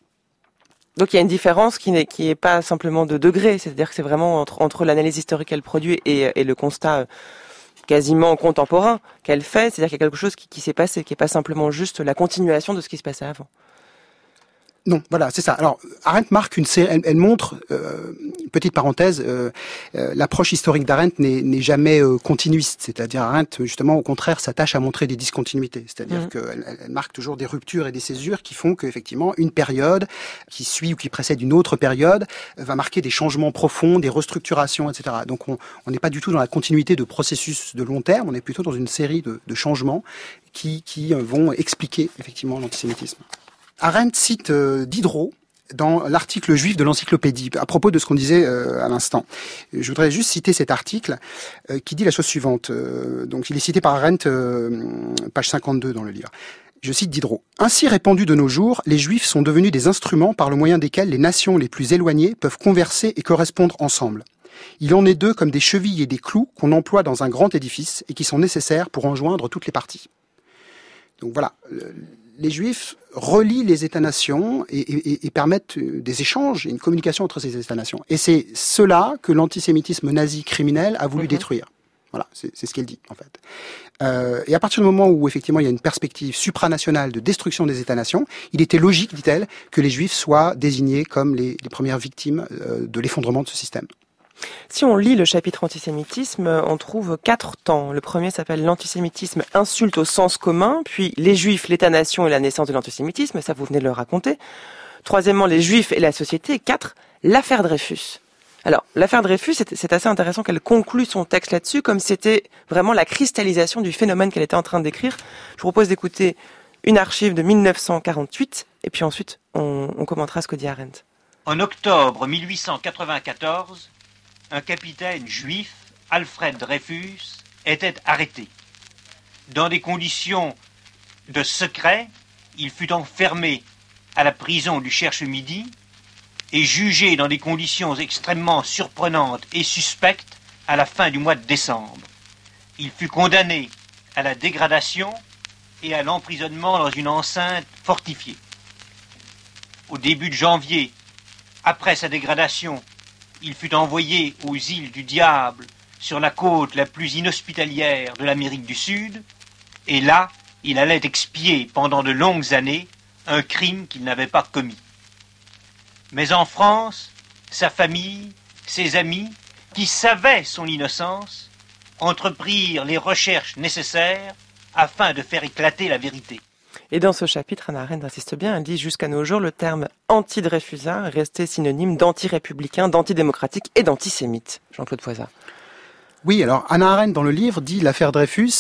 [SPEAKER 1] Donc il y a une différence qui n'est qui est pas simplement de degré, c'est-à-dire que c'est vraiment entre, entre l'analyse historique qu'elle produit et, et le constat quasiment contemporain qu'elle fait, c'est-à-dire qu'il y a quelque chose qui, qui s'est passé, qui n'est pas simplement juste la continuation de ce qui se passait avant.
[SPEAKER 5] Non, voilà, c'est ça. Alors, Arendt marque une série, elle, elle montre, euh, petite parenthèse, euh, euh, l'approche historique d'Arendt n'est, n'est jamais euh, continuiste. C'est-à-dire, Arendt, justement, au contraire, s'attache à montrer des discontinuités. C'est-à-dire mmh. qu'elle elle marque toujours des ruptures et des césures qui font qu'effectivement, une période qui suit ou qui précède une autre période va marquer des changements profonds, des restructurations, et cetera. Donc, on n'est pas du tout dans la continuité de processus de long terme, on est plutôt dans une série de, de changements qui, qui vont expliquer, effectivement, l'antisémitisme. Arendt cite euh, Diderot, dans l'article juif de l'encyclopédie, à propos de ce qu'on disait euh, à l'instant. Je voudrais juste citer cet article euh, qui dit la chose suivante. Euh, donc, il est cité par Arendt, euh, page cinquante-deux dans le livre. Je cite Diderot. « Ainsi répandus de nos jours, les Juifs sont devenus des instruments par le moyen desquels les nations les plus éloignées peuvent converser et correspondre ensemble. Il en est d'eux comme des chevilles et des clous qu'on emploie dans un grand édifice et qui sont nécessaires pour enjoindre toutes les parties. » Donc voilà, les Juifs relient les États-nations et, et, et permettent des échanges et une communication entre ces États-nations. Et c'est cela que l'antisémitisme nazi criminel a voulu mmh. détruire. Voilà, c'est, c'est ce qu'elle dit, en fait. Euh, et à partir du moment où, effectivement, il y a une perspective supranationale de destruction des États-nations, il était logique, dit-elle, que les Juifs soient désignés comme les, les premières victimes euh, de l'effondrement de ce système.
[SPEAKER 1] Si on lit le chapitre antisémitisme, on trouve quatre temps. Le premier s'appelle l'antisémitisme insulte au sens commun, puis les Juifs, l'État-nation et la naissance de l'antisémitisme, ça vous venez de le raconter. Troisièmement, les Juifs et la société. Et quatre, l'affaire Dreyfus. Alors, l'affaire Dreyfus, c'est, c'est assez intéressant qu'elle conclue son texte là-dessus, comme c'était vraiment la cristallisation du phénomène qu'elle était en train de décrire. Je vous propose d'écouter une archive de mille neuf cent quarante-huit, et puis ensuite, on, on commentera ce que dit Arendt.
[SPEAKER 6] En octobre mille huit cent quatre-vingt-quatorze, un capitaine juif, Alfred Dreyfus, était arrêté. Dans des conditions de secret, il fut enfermé à la prison du Cherche-Midi et jugé dans des conditions extrêmement surprenantes et suspectes à la fin du mois de décembre. Il fut condamné à la dégradation et à l'emprisonnement dans une enceinte fortifiée. Au début de janvier, après sa dégradation, il fut envoyé aux îles du Diable, sur la côte la plus inhospitalière de l'Amérique du Sud, et là, il allait expier pendant de longues années un crime qu'il n'avait pas commis. Mais en France, sa famille, ses amis, qui savaient son innocence, entreprirent les recherches nécessaires afin de faire éclater la vérité.
[SPEAKER 1] Et dans ce chapitre, Hannah Arendt insiste bien, elle dit jusqu'à nos jours, le terme anti-dreyfusard est resté synonyme d'anti-républicain, d'antidémocratique et d'antisémite. Jean-Claude Foisa.
[SPEAKER 5] Oui, alors Hannah Arendt dans le livre dit l'affaire Dreyfus,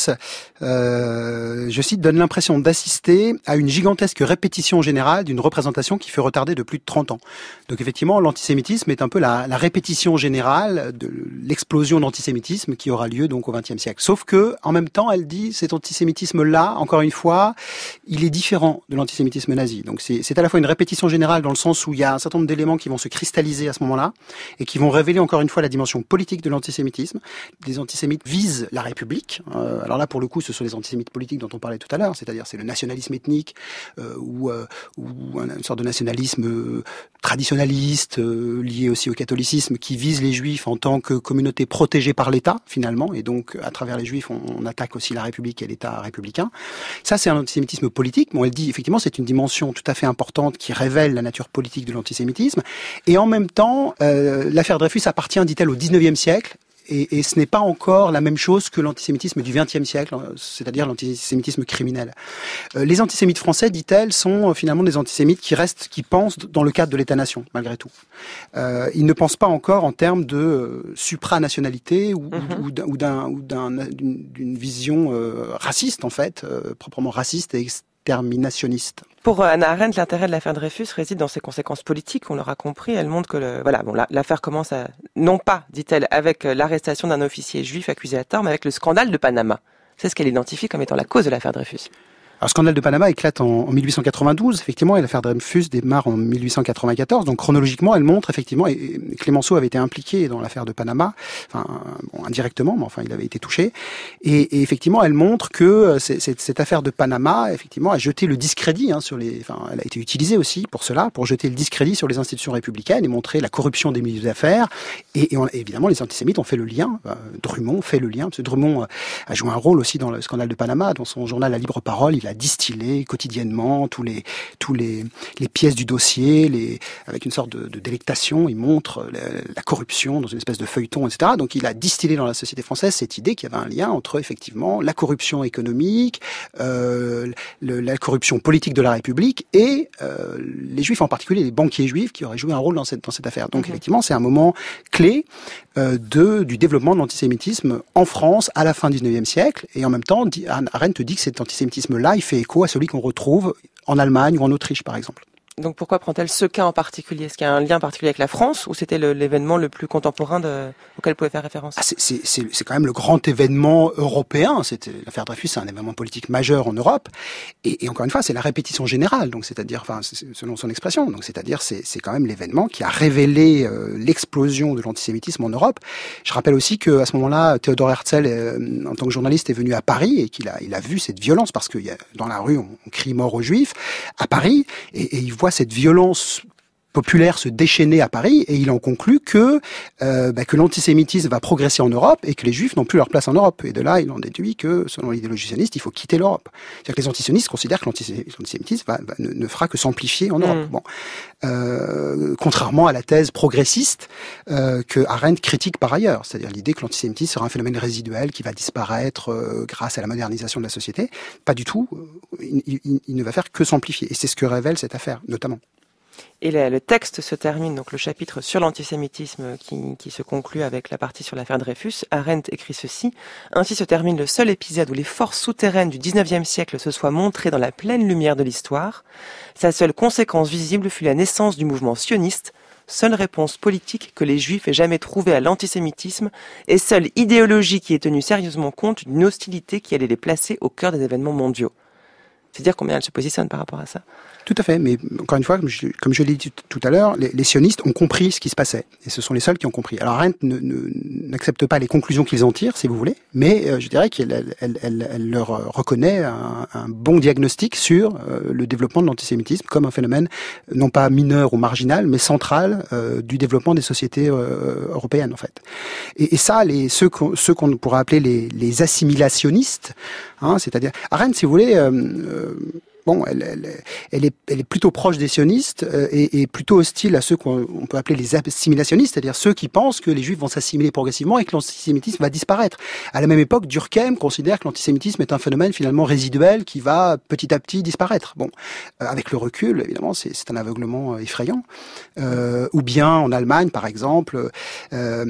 [SPEAKER 5] euh, je cite, donne l'impression d'assister à une gigantesque répétition générale d'une représentation qui fut retardée de plus de trente ans. Donc effectivement, l'antisémitisme est un peu la, la répétition générale de l'explosion d'antisémitisme qui aura lieu donc au vingtième siècle. Sauf que, en même temps, elle dit cet antisémitisme-là, encore une fois, il est différent de l'antisémitisme nazi. Donc c'est, c'est à la fois une répétition générale dans le sens où il y a un certain nombre d'éléments qui vont se cristalliser à ce moment-là et qui vont révéler encore une fois la dimension politique de l'antisémitisme. Les antisémites visent la République. Euh, alors là, pour le coup, ce sont les antisémites politiques dont on parlait tout à l'heure, c'est-à-dire c'est le nationalisme ethnique euh, ou, euh, ou une sorte de nationalisme euh, traditionnaliste euh, lié aussi au catholicisme qui vise les Juifs en tant que communauté protégée par l'État finalement, et donc à travers les Juifs, on, on attaque aussi la République et l'État républicain. Ça, c'est un antisémitisme politique. Bon, elle dit effectivement, c'est une dimension tout à fait importante qui révèle la nature politique de l'antisémitisme. Et en même temps, euh, l'affaire Dreyfus appartient, dit-elle, au dix-neuvième siècle. Et, et ce n'est pas encore la même chose que l'antisémitisme du vingtième siècle, c'est-à-dire l'antisémitisme criminel. Euh, les antisémites français, dit-elle, sont euh, finalement des antisémites qui restent, qui pensent dans le cadre de l'État-nation, malgré tout. Euh, ils ne pensent pas encore en termes de euh, supranationalité ou, mm-hmm. ou, ou, d'un, ou d'un, d'une, d'une vision euh, raciste, en fait, euh, proprement raciste et exterminationniste.
[SPEAKER 1] Pour Hannah Arendt, l'intérêt de l'affaire Dreyfus réside dans ses conséquences politiques. On l'aura compris. Elle montre que le, voilà, bon, la, l'affaire commence à, non pas, dit-elle, avec l'arrestation d'un officier juif accusé à tort, mais avec le scandale de Panama. C'est ce qu'elle identifie comme étant la cause de l'affaire Dreyfus.
[SPEAKER 5] Alors, le scandale de Panama éclate en, en mille huit cent quatre-vingt-douze, effectivement, et l'affaire Dreyfus démarre en mille huit cent quatre-vingt-quatorze. Donc, chronologiquement, elle montre, effectivement, et Clémenceau avait été impliqué dans l'affaire de Panama, enfin, bon, indirectement, mais enfin, il avait été touché. Et, et effectivement, elle montre que c'est, c'est, cette affaire de Panama, effectivement, a jeté le discrédit, hein, sur les, enfin, elle a été utilisée aussi pour cela, pour jeter le discrédit sur les institutions républicaines et montrer la corruption des milieux d'affaires. Et, et, on, et évidemment, les antisémites ont fait le lien. Euh, Drummond fait le lien, parce que Drummond a joué un rôle aussi dans le scandale de Panama. Dans son journal La Libre Parole, il a distillé quotidiennement tous les tous les les pièces du dossier, les avec une sorte de, de délectation, il montre la, la corruption dans une espèce de feuilleton, et cetera. Donc il a distillé dans la société française cette idée qu'il y avait un lien entre effectivement la corruption économique, euh, le, la corruption politique de la République et euh, les Juifs, en particulier les banquiers juifs qui auraient joué un rôle dans cette dans cette affaire. Donc mmh. effectivement, c'est un moment clé euh, de du développement de l'antisémitisme en France à la fin du dix-neuvième siècle, et en même temps, Hannah Arendt dit que cet antisémitisme-là, il fait écho à celui qu'on retrouve en Allemagne ou en Autriche, par exemple.
[SPEAKER 1] Donc pourquoi prend-elle ce cas en particulier? Est-ce qu'il y a un lien particulier avec la France ou c'était le, l'événement le plus contemporain de, auquel elle pouvait faire référence?
[SPEAKER 5] ah, c'est, c'est, c'est, c'est quand même le grand événement européen. C'était, l'affaire Dreyfus, c'est un événement politique majeur en Europe. Et, et encore une fois, c'est la répétition générale. Donc c'est-à-dire, enfin, c'est, selon son expression. Donc c'est-à-dire, c'est, c'est quand même l'événement qui a révélé euh, l'explosion de l'antisémitisme en Europe. Je rappelle aussi que à ce moment-là, Theodor Herzl, euh, en tant que journaliste, est venu à Paris et qu'il a, il a vu cette violence parce que y a, dans la rue, on, on crie mort aux Juifs à Paris, et, et il voit cette violence populaire se déchaîner à Paris, et il en conclut que euh, bah, que l'antisémitisme va progresser en Europe et que les Juifs n'ont plus leur place en Europe. Et de là, il en déduit que, selon l'idéologie sioniste, il faut quitter l'Europe. C'est-à-dire que les antisionistes considèrent que l'antisémitisme va, va, ne, ne fera que s'amplifier en Europe. Mmh. Bon, euh, contrairement à la thèse progressiste euh, que Arendt critique par ailleurs, c'est-à-dire l'idée que l'antisémitisme sera un phénomène résiduel qui va disparaître euh, grâce à la modernisation de la société. Pas du tout. Il, il, il ne va faire que s'amplifier. Et c'est ce que révèle cette affaire, notamment.
[SPEAKER 1] Et le, le texte se termine, donc le chapitre sur l'antisémitisme qui, qui se conclut avec la partie sur l'affaire Dreyfus. Arendt écrit ceci: « Ainsi se termine le seul épisode où les forces souterraines du dix-neuvième siècle se soient montrées dans la pleine lumière de l'histoire. Sa seule conséquence visible fut la naissance du mouvement sioniste, seule réponse politique que les Juifs aient jamais trouvée à l'antisémitisme et seule idéologie qui ait tenu sérieusement compte d'une hostilité qui allait les placer au cœur des événements mondiaux. » C'est dire combien elle se positionne par rapport à ça.
[SPEAKER 5] Tout à fait, mais encore une fois, comme je, comme je l'ai dit tout à l'heure, les, les sionistes ont compris ce qui se passait, et ce sont les seuls qui ont compris. Alors Arendt ne, ne, n'accepte pas les conclusions qu'ils en tirent, si vous voulez, mais euh, je dirais qu'elle elle, elle, elle, elle leur reconnaît un, un bon diagnostic sur euh, le développement de l'antisémitisme comme un phénomène non pas mineur ou marginal, mais central euh, du développement des sociétés euh, européennes, en fait. Et, et ça, les, ceux, qu'on, ceux qu'on pourrait appeler les, les assimilationnistes, hein, c'est-à-dire Arendt, si vous voulez, euh, euh, bon, elle, elle, elle, est, elle est plutôt proche des sionistes euh, et, et plutôt hostile à ceux qu'on on peut appeler les assimilationnistes, c'est-à-dire ceux qui pensent que les Juifs vont s'assimiler progressivement et que l'antisémitisme va disparaître. À la même époque, Durkheim considère que l'antisémitisme est un phénomène finalement résiduel qui va petit à petit disparaître. Bon, euh, avec le recul, évidemment, c'est, c'est un aveuglement effrayant. Euh, ou bien en Allemagne, par exemple. Euh,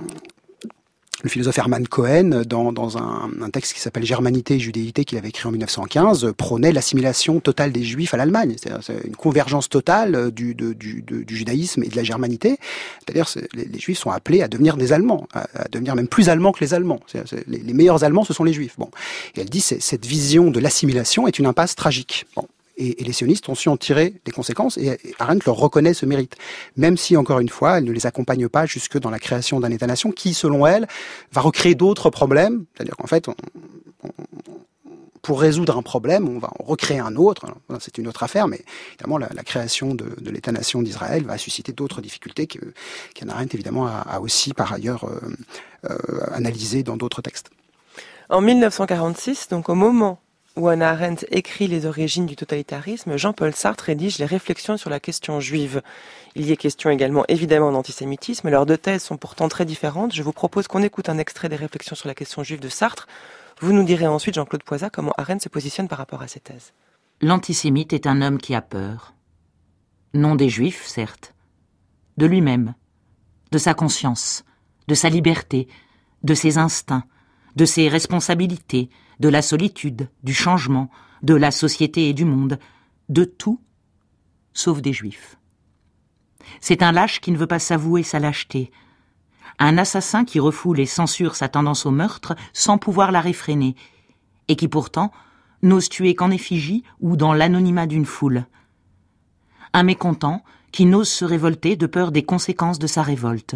[SPEAKER 5] Le philosophe Hermann Cohen, dans, dans un, un texte qui s'appelle Germanité et Judéité, qu'il avait écrit en dix-neuf cent quinze, prônait l'assimilation totale des Juifs à l'Allemagne. C'est-à-dire c'est une convergence totale du, de, du, de, du judaïsme et de la germanité. C'est-à-dire c'est, les, les Juifs sont appelés à devenir des Allemands, à, à devenir même plus Allemands que les Allemands. C'est, c'est, les, les meilleurs Allemands, ce sont les Juifs. Bon. Et elle dit que cette vision de l'assimilation est une impasse tragique. Bon. Et, et les sionistes ont su en tirer les conséquences, et, et Arendt leur reconnaît ce mérite. Même si, encore une fois, elle ne les accompagne pas jusque dans la création d'un État-nation qui, selon elle, va recréer d'autres problèmes. C'est-à-dire qu'en fait, on, on, pour résoudre un problème, on va en recréer un autre. Alors, c'est une autre affaire, mais évidemment, la, la création de, de l'État-nation d'Israël va susciter d'autres difficultés que, qu'Hannah Arendt, évidemment, a, a aussi, par ailleurs, euh, euh, analysées dans d'autres textes.
[SPEAKER 1] En dix-neuf cent quarante-six, donc au moment où Hannah Arendt écrit les origines du totalitarisme, Jean-Paul Sartre rédige les réflexions sur la question juive. Il y est question également évidemment d'antisémitisme, leurs deux thèses sont pourtant très différentes. Je vous propose qu'on écoute un extrait des réflexions sur la question juive de Sartre. Vous nous direz ensuite, Jean-Claude Poisat, comment Arendt se positionne par rapport à ces thèses.
[SPEAKER 2] L'antisémite est un homme qui a peur. Non des Juifs, certes. De lui-même, de sa conscience, de sa liberté, de ses instincts, de ses responsabilités, de la solitude, du changement, de la société et du monde, de tout, sauf des Juifs. C'est un lâche qui ne veut pas s'avouer sa lâcheté, un assassin qui refoule et censure sa tendance au meurtre sans pouvoir la réfréner, et qui pourtant n'ose tuer qu'en effigie ou dans l'anonymat d'une foule. Un mécontent qui n'ose se révolter de peur des conséquences de sa révolte.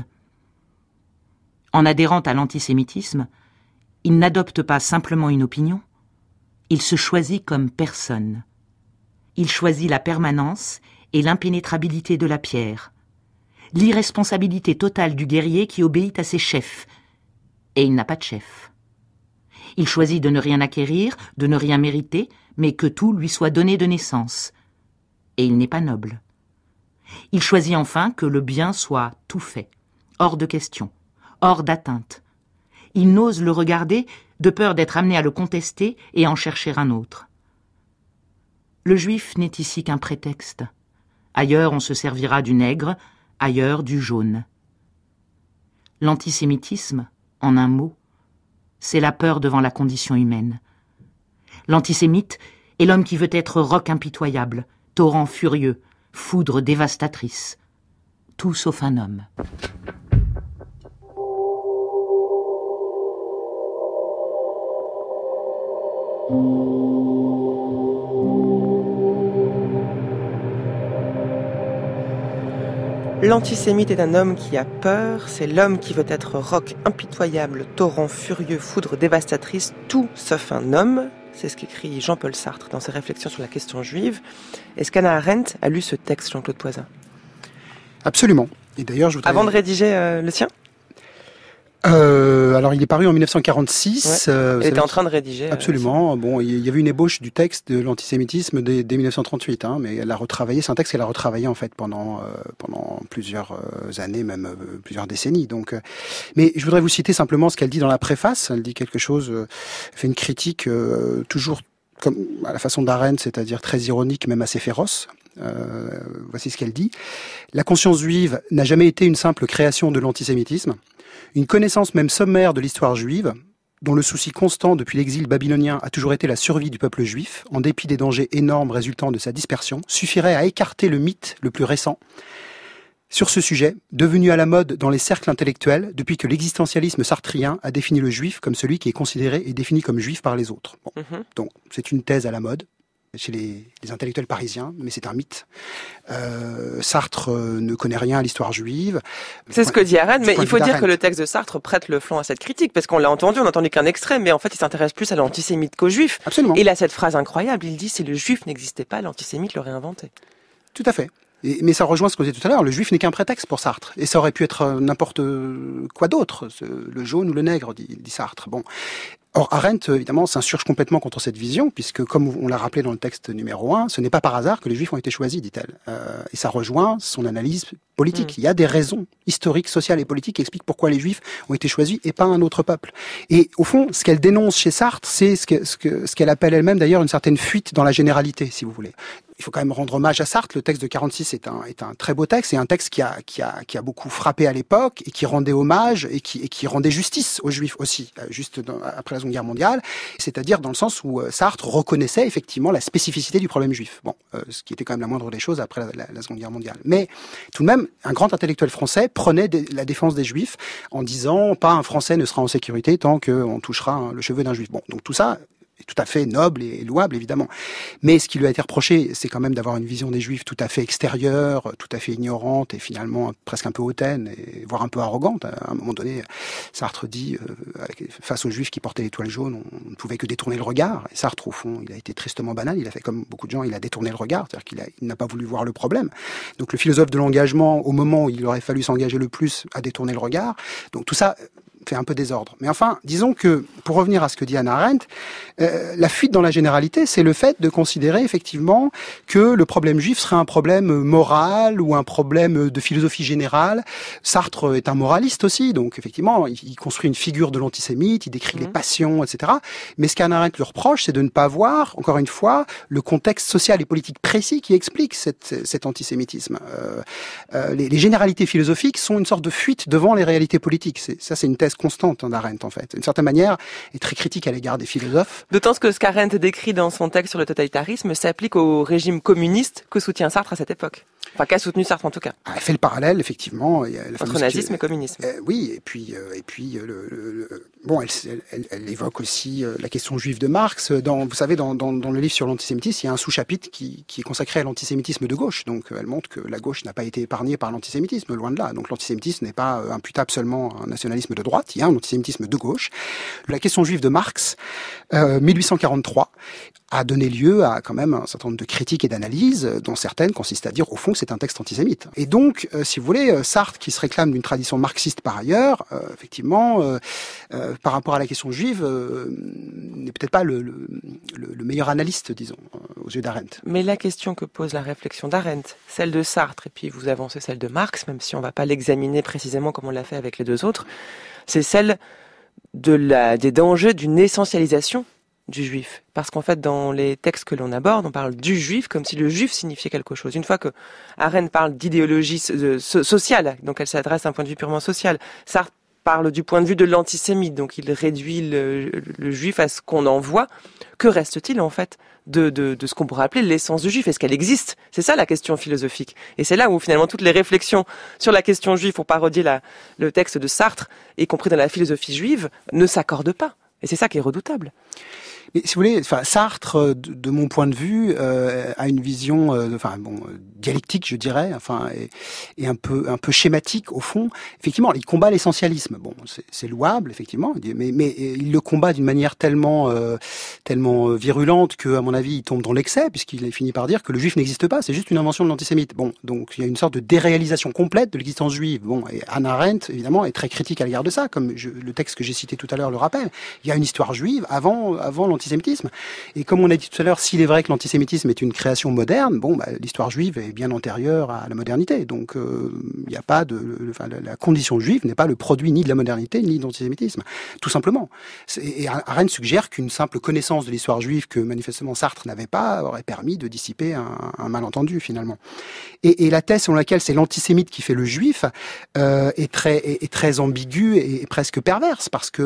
[SPEAKER 2] En adhérant à l'antisémitisme, il n'adopte pas simplement une opinion, il se choisit comme personne. Il choisit la permanence et l'impénétrabilité de la pierre, l'irresponsabilité totale du guerrier qui obéit à ses chefs, et il n'a pas de chef. Il choisit de ne rien acquérir, de ne rien mériter, mais que tout lui soit donné de naissance, et il n'est pas noble. Il choisit enfin que le bien soit tout fait, hors de question, hors d'atteinte. Il n'ose le regarder de peur d'être amené à le contester et en chercher un autre. Le juif n'est ici qu'un prétexte. Ailleurs, on se servira du nègre, ailleurs du jaune. L'antisémitisme, en un mot, c'est la peur devant la condition humaine. L'antisémite est l'homme qui veut être roc impitoyable, torrent furieux, foudre dévastatrice, tout sauf un homme.
[SPEAKER 1] L'antisémite est un homme qui a peur, c'est l'homme qui veut être roc impitoyable, torrent furieux, foudre dévastatrice, tout sauf un homme. C'est ce qu'écrit Jean-Paul Sartre dans ses réflexions sur la question juive. Est-ce qu'Hannah Arendt a lu ce texte, Jean-Claude Poisin ?
[SPEAKER 5] Absolument. Et d'ailleurs, je voudrais...
[SPEAKER 1] Avant de rédiger euh, le sien ?
[SPEAKER 5] Euh, alors il est paru en mille neuf cent quarante-six.
[SPEAKER 1] Ouais.
[SPEAKER 5] Euh,
[SPEAKER 1] Elle était en train de rédiger.
[SPEAKER 5] Absolument. Euh, bon, il y avait une ébauche du texte de l'antisémitisme dès, dès mille neuf cent trente-huit, hein, mais elle a retravaillé. C'est un texte qu'elle a retravaillé en fait pendant euh, pendant plusieurs euh, années, même euh, plusieurs décennies. Donc, euh, mais je voudrais vous citer simplement ce qu'elle dit dans la préface. Elle dit quelque chose, euh, fait une critique euh, toujours comme à la façon d'Arendt, c'est-à-dire très ironique, même assez féroce. Euh, voici ce qu'elle dit. La conscience juive n'a jamais été une simple création de l'antisémitisme. Une connaissance même sommaire de l'histoire juive, dont le souci constant depuis l'exil babylonien a toujours été la survie du peuple juif, en dépit des dangers énormes résultant de sa dispersion, suffirait à écarter le mythe le plus récent sur ce sujet, devenu à la mode dans les cercles intellectuels depuis que l'existentialisme sartrien a défini le juif comme celui qui est considéré et défini comme juif par les autres. Bon. Mm-hmm. Donc, c'est une thèse à la mode chez les, les intellectuels parisiens, mais c'est un mythe. Euh, Sartre euh, ne connaît rien à l'histoire juive.
[SPEAKER 1] C'est ce que dit Arendt, mais il faut dire que le texte de Sartre prête le flanc à cette critique, parce qu'on l'a entendu, on n'a entendu qu'un extrait, mais en fait il s'intéresse plus à l'antisémite qu'au juif.
[SPEAKER 5] Absolument.
[SPEAKER 1] Et il a cette phrase incroyable, il dit « si le juif n'existait pas, l'antisémite l'aurait inventé ».
[SPEAKER 5] Tout à fait. Et, mais ça rejoint ce qu'on disait tout à l'heure, le juif n'est qu'un prétexte pour Sartre. Et ça aurait pu être n'importe quoi d'autre, le jaune ou le nègre, dit, dit Sartre. Bon. Or, Arendt, évidemment, s'insurge complètement contre cette vision, puisque, comme on l'a rappelé dans le texte numéro un, ce n'est pas par hasard que les Juifs ont été choisis, dit-elle. Euh, et ça rejoint son analyse politique. Mmh. Il y a des raisons historiques, sociales et politiques qui expliquent pourquoi les Juifs ont été choisis et pas un autre peuple. Et au fond, ce qu'elle dénonce chez Sartre, c'est ce, que, ce, que, ce qu'elle appelle elle-même, d'ailleurs, une certaine fuite dans la généralité, si vous voulez. Il faut quand même rendre hommage à Sartre. Le texte de quarante-six est un, est un très beau texte. C'est un texte qui a, qui a, qui a beaucoup frappé à l'époque et qui rendait hommage et qui, et qui rendait justice aux Juifs aussi, juste dans, après la Seconde Guerre mondiale. C'est-à-dire dans le sens où Sartre reconnaissait effectivement la spécificité du problème juif. Bon, euh, ce qui était quand même la moindre des choses après la, la, la Seconde Guerre mondiale. Mais tout de même, un grand intellectuel français prenait de, la défense des Juifs en disant pas un Français ne sera en sécurité tant qu'on touchera hein, le cheveu d'un Juif. Bon, donc tout ça tout à fait noble et louable, évidemment. Mais ce qui lui a été reproché, c'est quand même d'avoir une vision des Juifs tout à fait extérieure, tout à fait ignorante et finalement presque un peu hautaine, et voire un peu arrogante. À un moment donné, Sartre dit, euh, face aux Juifs qui portaient l'étoile jaune, on ne pouvait que détourner le regard. Et Sartre, au fond, il a été tristement banal. Il a fait comme beaucoup de gens, il a détourné le regard, c'est-à-dire qu'il a, il n'a pas voulu voir le problème. Donc le philosophe de l'engagement, au moment où il aurait fallu s'engager le plus, a détourné le regard. Donc tout ça fait un peu désordre. Mais enfin, disons que, pour revenir à ce que dit Hannah Arendt, euh, la fuite dans la généralité, c'est le fait de considérer effectivement que le problème juif serait un problème moral ou un problème de philosophie générale. Sartre est un moraliste aussi, donc effectivement, il, il construit une figure de l'antisémite, il décrit mmh. les passions, et cetera. Mais ce qu'Hannah Arendt lui reproche, c'est de ne pas voir, encore une fois, le contexte social et politique précis qui explique cette, cet antisémitisme. Euh, euh, les, les généralités philosophiques sont une sorte de fuite devant les réalités politiques. C'est, ça, c'est une thèse constante d'Arendt, en fait. D'une certaine manière, est très critique à l'égard des philosophes.
[SPEAKER 1] D'autant que ce qu'Arendt décrit dans son texte sur le totalitarisme s'applique au régime communiste que soutient Sartre à cette époque. Enfin, qu'a soutenu Sartre, en tout cas.
[SPEAKER 5] Elle fait le parallèle, effectivement. Il y a la
[SPEAKER 1] Entre nazisme qui, et communisme.
[SPEAKER 5] Euh, oui, et puis, euh, et puis euh, le, le, le, bon, elle, elle, elle évoque aussi euh, la question juive de Marx. Dans, vous savez, dans, dans, dans le livre sur l'antisémitisme, il y a un sous-chapitre qui, qui est consacré à l'antisémitisme de gauche. Donc, elle montre que la gauche n'a pas été épargnée par l'antisémitisme, loin de là. Donc, l'antisémitisme n'est pas imputable seulement à un nationalisme de droite, il y a un antisémitisme de gauche. La question juive de Marx, euh, mille huit cent quarante-trois, a donné lieu à quand même un certain nombre de critiques et d'analyses, dont certaines consistent à dire, au fond, que c'est un texte antisémite. Et donc, euh, si vous voulez, Sartre, qui se réclame d'une tradition marxiste par ailleurs, euh, effectivement, euh, euh, par rapport à la question juive, euh, n'est peut-être pas le, le, le meilleur analyste, disons, euh, aux yeux d'Arendt.
[SPEAKER 1] Mais la question que pose la réflexion d'Arendt, celle de Sartre, et puis vous avancez celle de Marx, même si on ne va pas l'examiner précisément comme on l'a fait avec les deux autres, c'est celle de la, des dangers d'une essentialisation du juif. Parce qu'en fait, dans les textes que l'on aborde, on parle du juif comme si le juif signifiait quelque chose. Une fois que Arendt parle d'idéologie so- sociale, donc elle s'adresse à un point de vue purement social, Sartre parle du point de vue de l'antisémite, donc il réduit le, le juif à ce qu'on en voit. Que reste-t-il en fait de, de, de ce qu'on pourrait appeler l'essence du juif? Est-ce qu'elle existe? C'est ça la question philosophique. Et c'est là où finalement toutes les réflexions sur la question juive, pour parodier la, le texte de Sartre, y compris dans la philosophie juive, ne s'accordent pas. Et c'est ça qui est redoutable.
[SPEAKER 5] Mais si vous voulez, enfin, Sartre, de, de mon point de vue, euh, a une vision, euh, enfin bon, euh, dialectique, je dirais, enfin, et, et un peu, un peu schématique au fond. Effectivement, il combat l'essentialisme. Bon, c'est, c'est louable, effectivement, mais, mais il le combat d'une manière tellement, euh, tellement virulente que, à mon avis, il tombe dans l'excès, puisqu'il finit par dire que le juif n'existe pas, c'est juste une invention de l'antisémite. Bon, donc il y a une sorte de déréalisation complète de l'existence juive. Bon, et Hannah Arendt, évidemment, est très critique à l'égard de ça, comme je, le texte que j'ai cité tout à l'heure le rappelle. Il y a une histoire juive avant, avant l'antisémitisme. Et comme on a dit tout à l'heure, s'il est vrai que l'antisémitisme est une création moderne, bon, bah, l'histoire juive est bien antérieure à la modernité. Donc, il euh, n'y a pas de, le, enfin, la condition juive n'est pas le produit ni de la modernité ni de l'antisémitisme, tout simplement. Et Arendt suggère qu'une simple connaissance de l'histoire juive que manifestement Sartre n'avait pas aurait permis de dissiper un, un malentendu finalement. Et, et la thèse selon laquelle c'est l'antisémite qui fait le juif euh, est très, est, est très ambiguë et, et presque perverse parce que,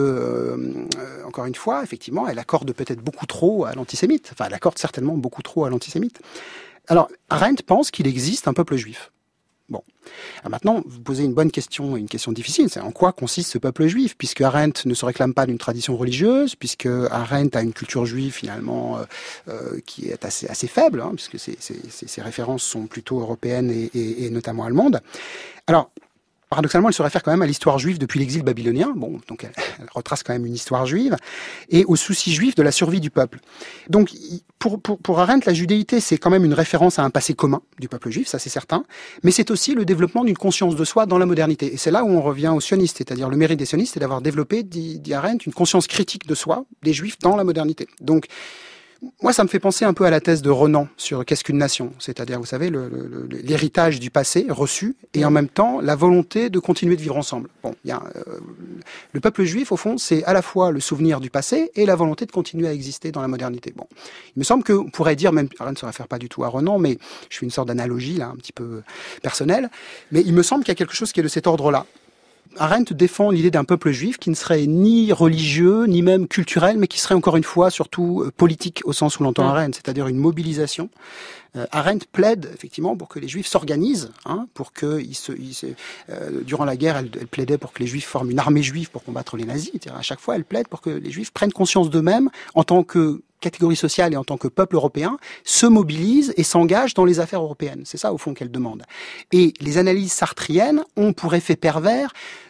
[SPEAKER 5] euh, encore une fois, effectivement, elle accorde peut-être peut-être beaucoup trop à l'antisémite. Enfin, elle accorde certainement beaucoup trop à l'antisémite. Alors, Arendt pense qu'il existe un peuple juif. Bon. Alors maintenant, vous posez une bonne question, une question difficile, c'est en quoi consiste ce peuple juif, puisque Arendt ne se réclame pas d'une tradition religieuse, puisque Arendt a une culture juive finalement euh, euh, qui est assez, assez faible, hein, puisque ses, ses, ses références sont plutôt européennes et, et, et notamment allemandes. Alors, paradoxalement, elle se réfère quand même à l'histoire juive depuis l'exil babylonien. Bon, donc elle, elle retrace quand même une histoire juive et au souci juif de la survie du peuple. Donc, pour, pour, pour Arendt, la judéité, c'est quand même une référence à un passé commun du peuple juif, ça c'est certain, mais c'est aussi le développement d'une conscience de soi dans la modernité. Et c'est là où on revient aux sionistes, c'est-à-dire le mérite des sionistes, c'est d'avoir développé, dit, dit Arendt, une conscience critique de soi, des juifs dans la modernité. Donc, moi, ça me fait penser un peu à la thèse de Renan sur qu'est-ce qu'une nation, c'est-à-dire, vous savez, le, le, l'héritage du passé reçu et en même temps la volonté de continuer de vivre ensemble. Bon, il y a euh, le peuple juif, au fond, c'est à la fois le souvenir du passé et la volonté de continuer à exister dans la modernité. Bon, il me semble qu'on pourrait dire, même, rien ne se réfère pas du tout à Renan, mais je fais une sorte d'analogie là, un petit peu personnelle, mais il me semble qu'il y a quelque chose qui est de cet ordre-là. Arendt défend l'idée d'un peuple juif qui ne serait ni religieux, ni même culturel, mais qui serait encore une fois surtout euh, politique au sens où l'entend mmh. Arendt, c'est-à-dire une mobilisation. Euh, Arendt plaide effectivement pour que les juifs s'organisent, hein, pour que ils se, ils se, euh, durant la guerre, elle, elle plaidait pour que les juifs forment une armée juive pour combattre les nazis. C'est-à-dire, à chaque fois, elle plaide pour que les juifs prennent conscience d'eux-mêmes en tant que catégorie sociale et en tant que peuple européen, se mobilisent et s'engagent dans les affaires européennes. C'est ça, au fond, qu'elle demande. Et les analyses sartriennes ont pour effet pervers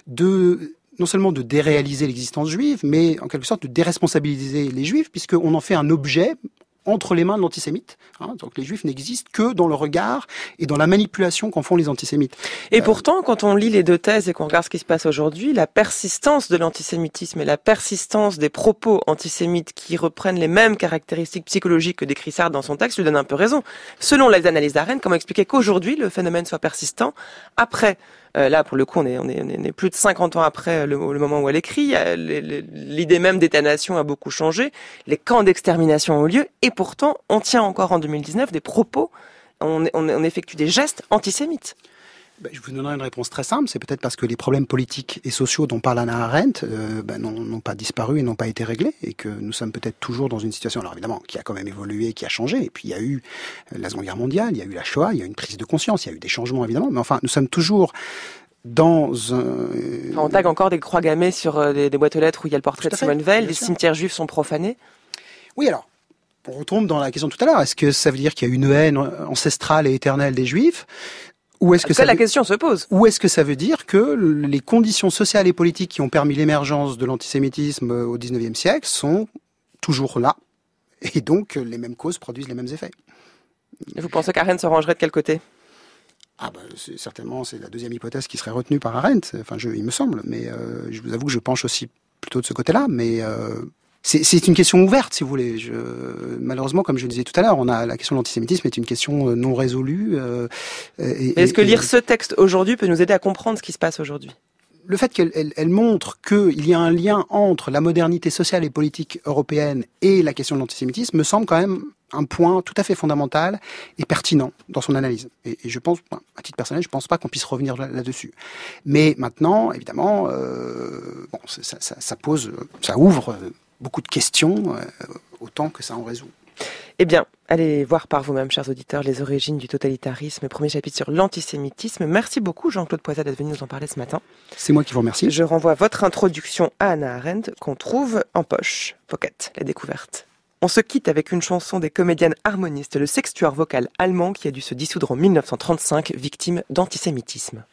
[SPEAKER 5] de non seulement de déréaliser l'existence juive, mais en quelque sorte de déresponsabiliser les juifs, puisqu'on en fait un objet entre les mains de l'antisémite. Hein, donc les juifs n'existent que dans le regard et dans la manipulation qu'en font les antisémites.
[SPEAKER 1] Et
[SPEAKER 5] euh,
[SPEAKER 1] pourtant, quand on lit les deux thèses et qu'on regarde ce qui se passe aujourd'hui, la persistance de l'antisémitisme et la persistance des propos antisémites qui reprennent les mêmes caractéristiques psychologiques que décrit Sartre dans son texte lui donne un peu raison. Selon les analyses d'Arendt, comment expliquer qu'aujourd'hui le phénomène soit persistant après Euh, là, pour le coup, on est, on est, on est plus de cinquante ans après le, le moment où elle écrit. L'idée même d'État-nation a beaucoup changé. Les camps d'extermination ont lieu. Et pourtant, on tient encore en deux mille dix-neuf des propos, on, on, on effectue des gestes antisémites.
[SPEAKER 5] Ben, je vous donnerai une réponse très simple. C'est peut-être parce que les problèmes politiques et sociaux dont parle Hannah Arendt euh, ben, n'ont, n'ont pas disparu et n'ont pas été réglés, et que nous sommes peut-être toujours dans une situation, alors évidemment, qui a quand même évolué, qui a changé. Et puis il y a eu la Seconde Guerre mondiale, il y a eu la Shoah, il y a eu une prise de conscience, il y a eu des changements évidemment, mais enfin, nous sommes toujours dans un...
[SPEAKER 1] On tague encore des croix gammées sur des, des boîtes aux lettres où il y a le portrait de Simone Veil, les cimetières juifs sont profanés.
[SPEAKER 5] Oui, alors, on retombe dans la question de tout à l'heure. Est-ce que ça veut dire qu'il y a une haine ancestrale et éternelle des juifs ? Ou est-ce que ça
[SPEAKER 1] la
[SPEAKER 5] veut...
[SPEAKER 1] question se pose.
[SPEAKER 5] Ou est-ce que ça veut dire que les conditions sociales et politiques qui ont permis l'émergence de l'antisémitisme au dix-neuvième siècle sont toujours là, et donc les mêmes causes produisent les mêmes effets ?
[SPEAKER 1] Et vous pensez qu'Arendt se rangerait de quel côté ?
[SPEAKER 5] Ah bah, c'est, certainement, c'est la deuxième hypothèse qui serait retenue par Arendt, enfin, je, il me semble, mais euh, je vous avoue que je penche aussi plutôt de ce côté-là, mais... Euh... C'est, c'est une question ouverte, si vous voulez. Je, malheureusement, comme je le disais tout à l'heure, on a la question de l'antisémitisme est une question non résolue. Euh,
[SPEAKER 1] et, Est-ce que lire et, ce texte aujourd'hui peut nous aider à comprendre ce qui se passe aujourd'hui ?
[SPEAKER 5] Le fait qu'elle elle, elle montre qu'il y a un lien entre la modernité sociale et politique européenne et la question de l'antisémitisme me semble quand même un point tout à fait fondamental et pertinent dans son analyse. Et, et je pense, à titre personnel, je pense pas qu'on puisse revenir là, là-dessus. Mais maintenant, évidemment, euh, bon, ça, ça, ça pose, ça ouvre beaucoup de questions, euh, autant que ça en résout.
[SPEAKER 1] Eh bien, allez voir par vous-même, chers auditeurs, les origines du totalitarisme, premier chapitre sur l'antisémitisme. Merci beaucoup, Jean-Claude Poisat, d'être venu nous en parler ce matin.
[SPEAKER 5] C'est moi qui vous remercie.
[SPEAKER 1] Je renvoie votre introduction à Hannah Arendt, qu'on trouve en poche, Pocket, la découverte. On se quitte avec une chanson des comédiennes harmonistes, le sextuor vocal allemand qui a dû se dissoudre en dix-neuf cent trente-cinq, victime d'antisémitisme.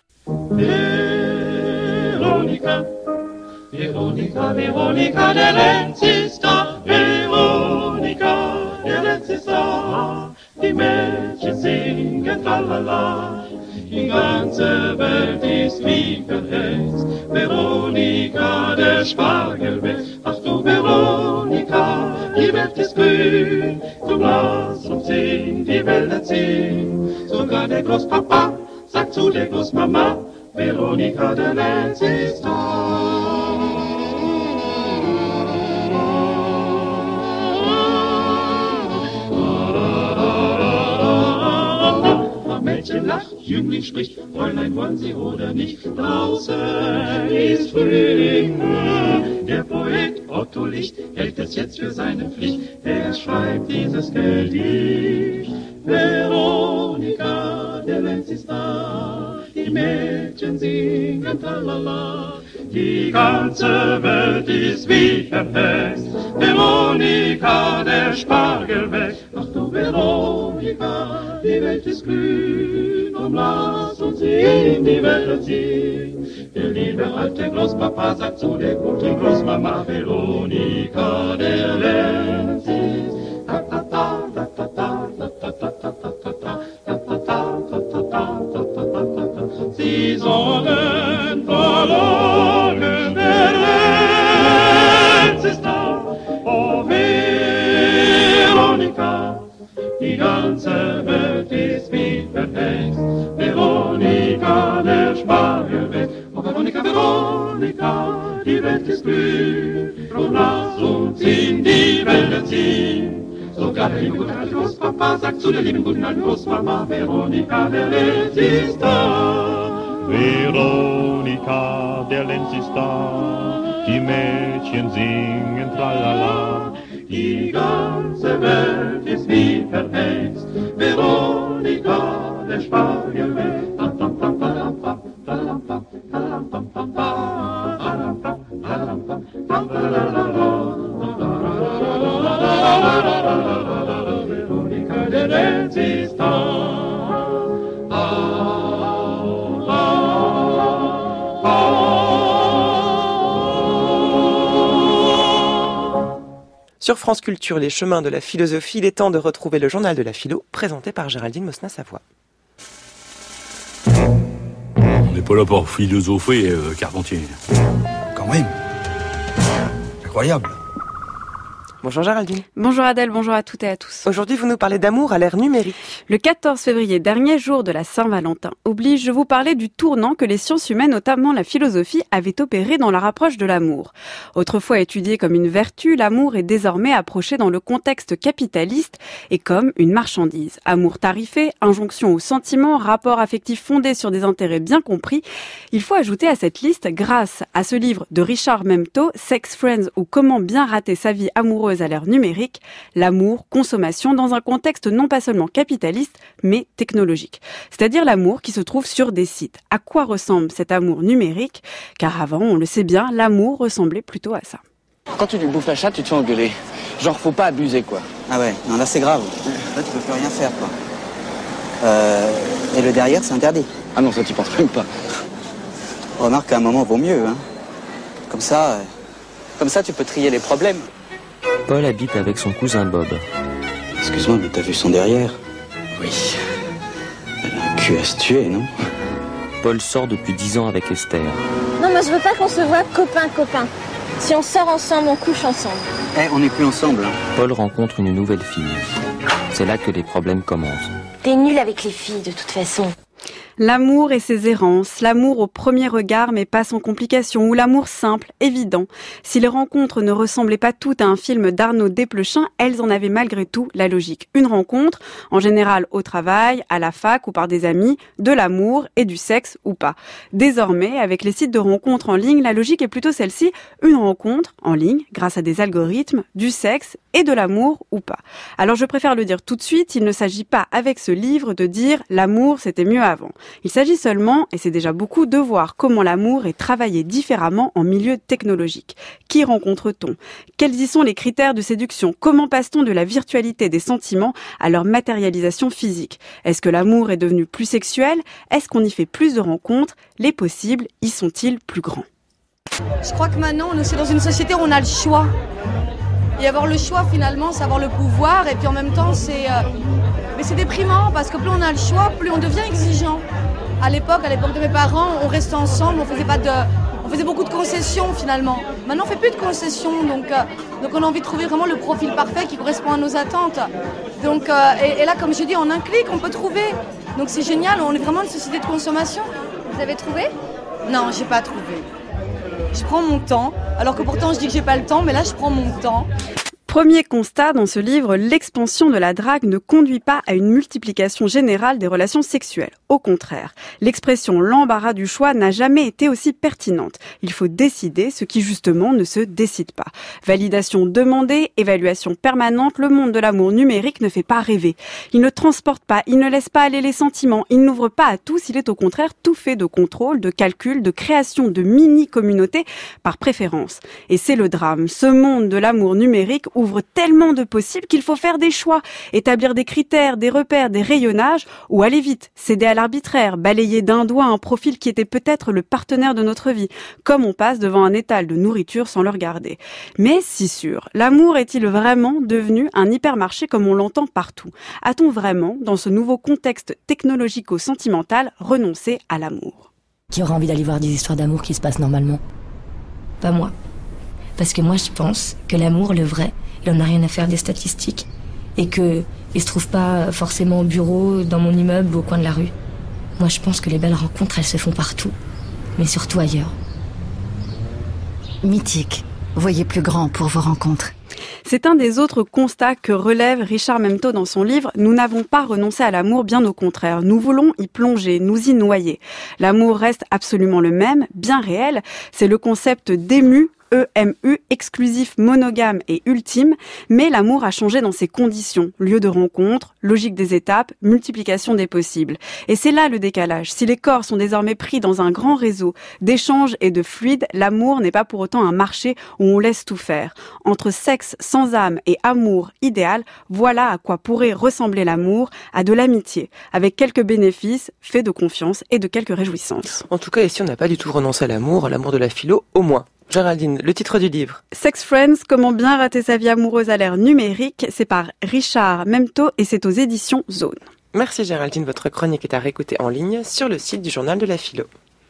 [SPEAKER 7] Veronika, Veronika, Veronika, der Lenz ist da, Veronika, der Lenz ist da, die Mädchen singen tralala, die ganze Welt ist wie verhext, Veronika, der Spargel wächst, ach du Veronika, die Welt ist grün, komm lass uns singen, die Wälder ziehen, sogar der Großpapa sagt zu der Großmama, Veronika, der Lenz ist da. Mädchen lacht, Jüngling spricht, Fräulein, wollen Sie oder nicht? Draußen ist Frühling, der Poet Otto Licht hält es jetzt für seine Pflicht, er schreibt dieses Gedicht. Veronika, der Lenz ist da, die Mädchen singen tralala, die ganze Welt ist wie verhext. Veronika, der Spargel wächst, ach du Veronika, die Welt ist grün, und lass uns in die Welt ziehen. Der liebe alte Großpapa sagt zu der guten Großmama, Veronika, der Lenz ist ta ta ta ta ta ta ta ta ta ta ta ta ta ta ta ta. Sie sollen verloren, der Lenz ist da, oh Veronika, die ganze Welt ist wie verhext. Veronika, der Spargel wächst, oh Veronika, Veronika, die Welt ist grün, drum lass uns in die Wälder ziehen. Sogar der liebe gute alte Großpapa sagt zu der lieben guten alten Großmama, Veronika, der Lenz ist da.
[SPEAKER 8] Veronika, der Lenz ist da, die Mädchen singen tralala,
[SPEAKER 7] die ganze Welt ist wie verhext. Veronika, der Spargel wächst. Veronika, der Lenz ist da.
[SPEAKER 1] Sur France Culture, les chemins de la philosophie, il est temps de retrouver le journal de la philo, présenté par Géraldine Mosna-Savoie.
[SPEAKER 3] On n'est pas là pour philosopher, euh, Carpentier.
[SPEAKER 9] Quand même. Incroyable.
[SPEAKER 1] Bonjour Géraldine.
[SPEAKER 10] Bonjour Adèle, bonjour à toutes et à tous.
[SPEAKER 1] Aujourd'hui, vous nous parlez d'amour à l'ère numérique.
[SPEAKER 10] Le quatorze février, dernier jour de la Saint-Valentin, oblige, je vous parlais du tournant que les sciences humaines, notamment la philosophie, avaient opéré dans leur approche de l'amour. Autrefois étudié comme une vertu, l'amour est désormais approché dans le contexte capitaliste et comme une marchandise. Amour tarifé, injonction au sentiment, rapport affectif fondé sur des intérêts bien compris. Il faut ajouter à cette liste, grâce à ce livre de Richard Memto, Sex Friends ou Comment bien rater sa vie amoureuse à l'ère numérique, l'amour, consommation dans un contexte non pas seulement capitaliste, mais technologique. C'est-à-dire l'amour qui se trouve sur des sites. À quoi ressemble cet amour numérique ? Car avant, on le sait bien, l'amour ressemblait plutôt à ça.
[SPEAKER 11] Quand tu lui bouffes la chatte, tu te fais engueuler. Genre, faut pas abuser, quoi.
[SPEAKER 12] Ah ouais, non, là c'est grave. Là, tu peux plus rien faire, quoi. Euh, et le derrière, c'est interdit.
[SPEAKER 11] Ah non, ça, tu penses même pas.
[SPEAKER 12] Remarque qu'à un moment, vaut mieux, hein. Comme ça, euh, comme ça, tu peux trier les problèmes.
[SPEAKER 13] Paul habite avec son cousin Bob.
[SPEAKER 12] Excuse-moi, mais t'as vu son derrière ?
[SPEAKER 11] Oui.
[SPEAKER 12] Elle a un cul à se tuer, non ?
[SPEAKER 13] Paul sort depuis dix ans avec Esther.
[SPEAKER 14] Non, moi je veux pas qu'on se voit copain-copain. Si on sort ensemble, on couche ensemble.
[SPEAKER 12] Eh, on n'est plus ensemble. Hein.
[SPEAKER 13] Paul rencontre une nouvelle fille. C'est là que les problèmes commencent.
[SPEAKER 14] T'es nul avec les filles, de toute façon.
[SPEAKER 10] L'amour et ses errances, l'amour au premier regard mais pas sans complication, ou l'amour simple, évident. Si les rencontres ne ressemblaient pas toutes à un film d'Arnaud Desplechin, elles en avaient malgré tout la logique. Une rencontre, en général au travail, à la fac ou par des amis, de l'amour et du sexe ou pas. Désormais, avec les sites de rencontres en ligne, la logique est plutôt celle-ci, une rencontre en ligne, grâce à des algorithmes, du sexe et de l'amour ou pas. Alors je préfère le dire tout de suite, il ne s'agit pas avec ce livre de dire l'amour c'était mieux avant. Il s'agit seulement, et c'est déjà beaucoup, de voir comment l'amour est travaillé différemment en milieu technologique. Qui rencontre-t-on ? Quels y sont les critères de séduction ? Comment passe-t-on de la virtualité des sentiments à leur matérialisation physique ? Est-ce que l'amour est devenu plus sexuel ? Est-ce qu'on y fait plus de rencontres ? Les possibles y sont-ils plus grands ?
[SPEAKER 15] Je crois que maintenant, on est dans une société où on a le choix. Et avoir le choix, finalement, c'est avoir le pouvoir. Et puis en même temps, c'est... Euh... Mais c'est déprimant parce que plus on a le choix, plus on devient exigeant. À l'époque, à l'époque de mes parents, on restait ensemble, on faisait pas de, on faisait beaucoup de concessions finalement. Maintenant, on fait plus de concessions, donc euh, donc on a envie de trouver vraiment le profil parfait qui correspond à nos attentes. Donc euh, et, et là, comme je dis, en un clic, on peut trouver. Donc c'est génial, on est vraiment une société de consommation.
[SPEAKER 14] Vous avez trouvé ?
[SPEAKER 15] Non, j'ai pas trouvé. Je prends mon temps, alors que pourtant je dis que j'ai pas le temps, mais là je prends mon temps.
[SPEAKER 10] Premier constat dans ce livre, l'expansion de la drague ne conduit pas à une multiplication générale des relations sexuelles. Au contraire, l'expression « l'embarras du choix » n'a jamais été aussi pertinente. Il faut décider ce qui justement ne se décide pas. Validation demandée, évaluation permanente, le monde de l'amour numérique ne fait pas rêver. Il ne transporte pas, il ne laisse pas aller les sentiments, il n'ouvre pas à tous, il est au contraire tout fait de contrôle, de calcul, de création de mini-communautés par préférence. Et c'est le drame. Ce monde de l'amour numérique ouvre tellement de possibles qu'il faut faire des choix, établir des critères, des repères, des rayonnages, ou aller vite, céder à l'arbitraire, balayer d'un doigt un profil qui était peut-être le partenaire de notre vie, comme on passe devant un étal de nourriture sans le regarder. Mais si sûr, l'amour est-il vraiment devenu un hypermarché comme on l'entend partout ? A-t-on vraiment, dans ce nouveau contexte technologico-sentimental, renoncé à l'amour ?
[SPEAKER 16] Qui aura envie d'aller voir des histoires d'amour qui se passent normalement ? Pas moi. Parce que moi, je pense que l'amour, le vrai, il n'en a rien à faire des statistiques. Et qu'il ne se trouve pas forcément au bureau, dans mon immeuble ou au coin de la rue. Moi, je pense que les belles rencontres, elles se font partout. Mais surtout ailleurs.
[SPEAKER 17] Mythique. Voyez plus grand pour vos rencontres.
[SPEAKER 10] C'est un des autres constats que relève Richard Memto dans son livre « Nous n'avons pas renoncé à l'amour, bien au contraire. Nous voulons y plonger, nous y noyer. L'amour reste absolument le même, bien réel. C'est le concept d'ému, E M U, exclusif, monogame et ultime, mais l'amour a changé dans ses conditions, lieu de rencontre, logique des étapes, multiplication des possibles. Et c'est là le décalage. Si les corps sont désormais pris dans un grand réseau d'échanges et de fluides, l'amour n'est pas pour autant un marché où on laisse tout faire. Entre sexe sans âme et amour idéal, voilà à quoi pourrait ressembler l'amour, à de l'amitié, avec quelques bénéfices, faits de confiance et de quelques réjouissances.
[SPEAKER 1] En tout cas, ici on n'a pas du tout renoncé à l'amour, à l'amour de la philo, au moins. Géraldine, le titre du livre.
[SPEAKER 10] Sex Friends, comment bien rater sa vie amoureuse à l'ère numérique, c'est par Richard Memto et c'est aux éditions Zone.
[SPEAKER 1] Merci Géraldine, votre chronique est à réécouter en ligne sur le site du journal de la philo.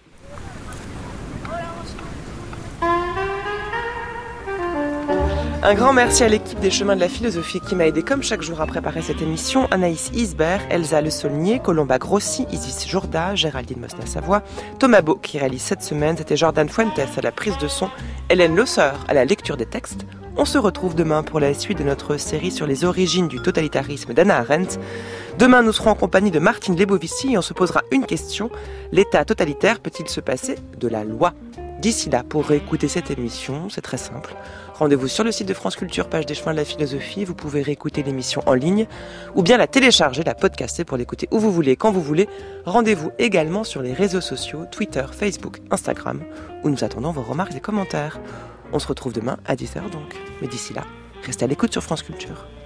[SPEAKER 1] Un grand merci à l'équipe des Chemins de la Philosophie qui m'a aidé comme chaque jour à préparer cette émission. Anaïs Isbert, Elsa Le Saulnier, Colomba Grossi, Isis Jourda, Géraldine Mosna-Savoie, Thomas Beau qui réalise cette semaine, c'était Jordan Fuentes à la prise de son, Hélène Losseur à la lecture des textes. On se retrouve demain pour la suite de notre série sur les origines du totalitarisme d'Hannah Arendt. Demain, nous serons en compagnie de Martine Lebovici et on se posera une question. L'État totalitaire peut-il se passer de la loi ? D'ici là, pour réécouter cette émission, c'est très simple. Rendez-vous sur le site de France Culture, page des Chemins de la Philosophie. Vous pouvez réécouter l'émission en ligne ou bien la télécharger, la podcaster pour l'écouter où vous voulez, quand vous voulez. Rendez-vous également sur les réseaux sociaux, Twitter, Facebook, Instagram, où nous attendons vos remarques et commentaires. On se retrouve demain à dix heures donc. Mais d'ici là, restez à l'écoute sur France Culture.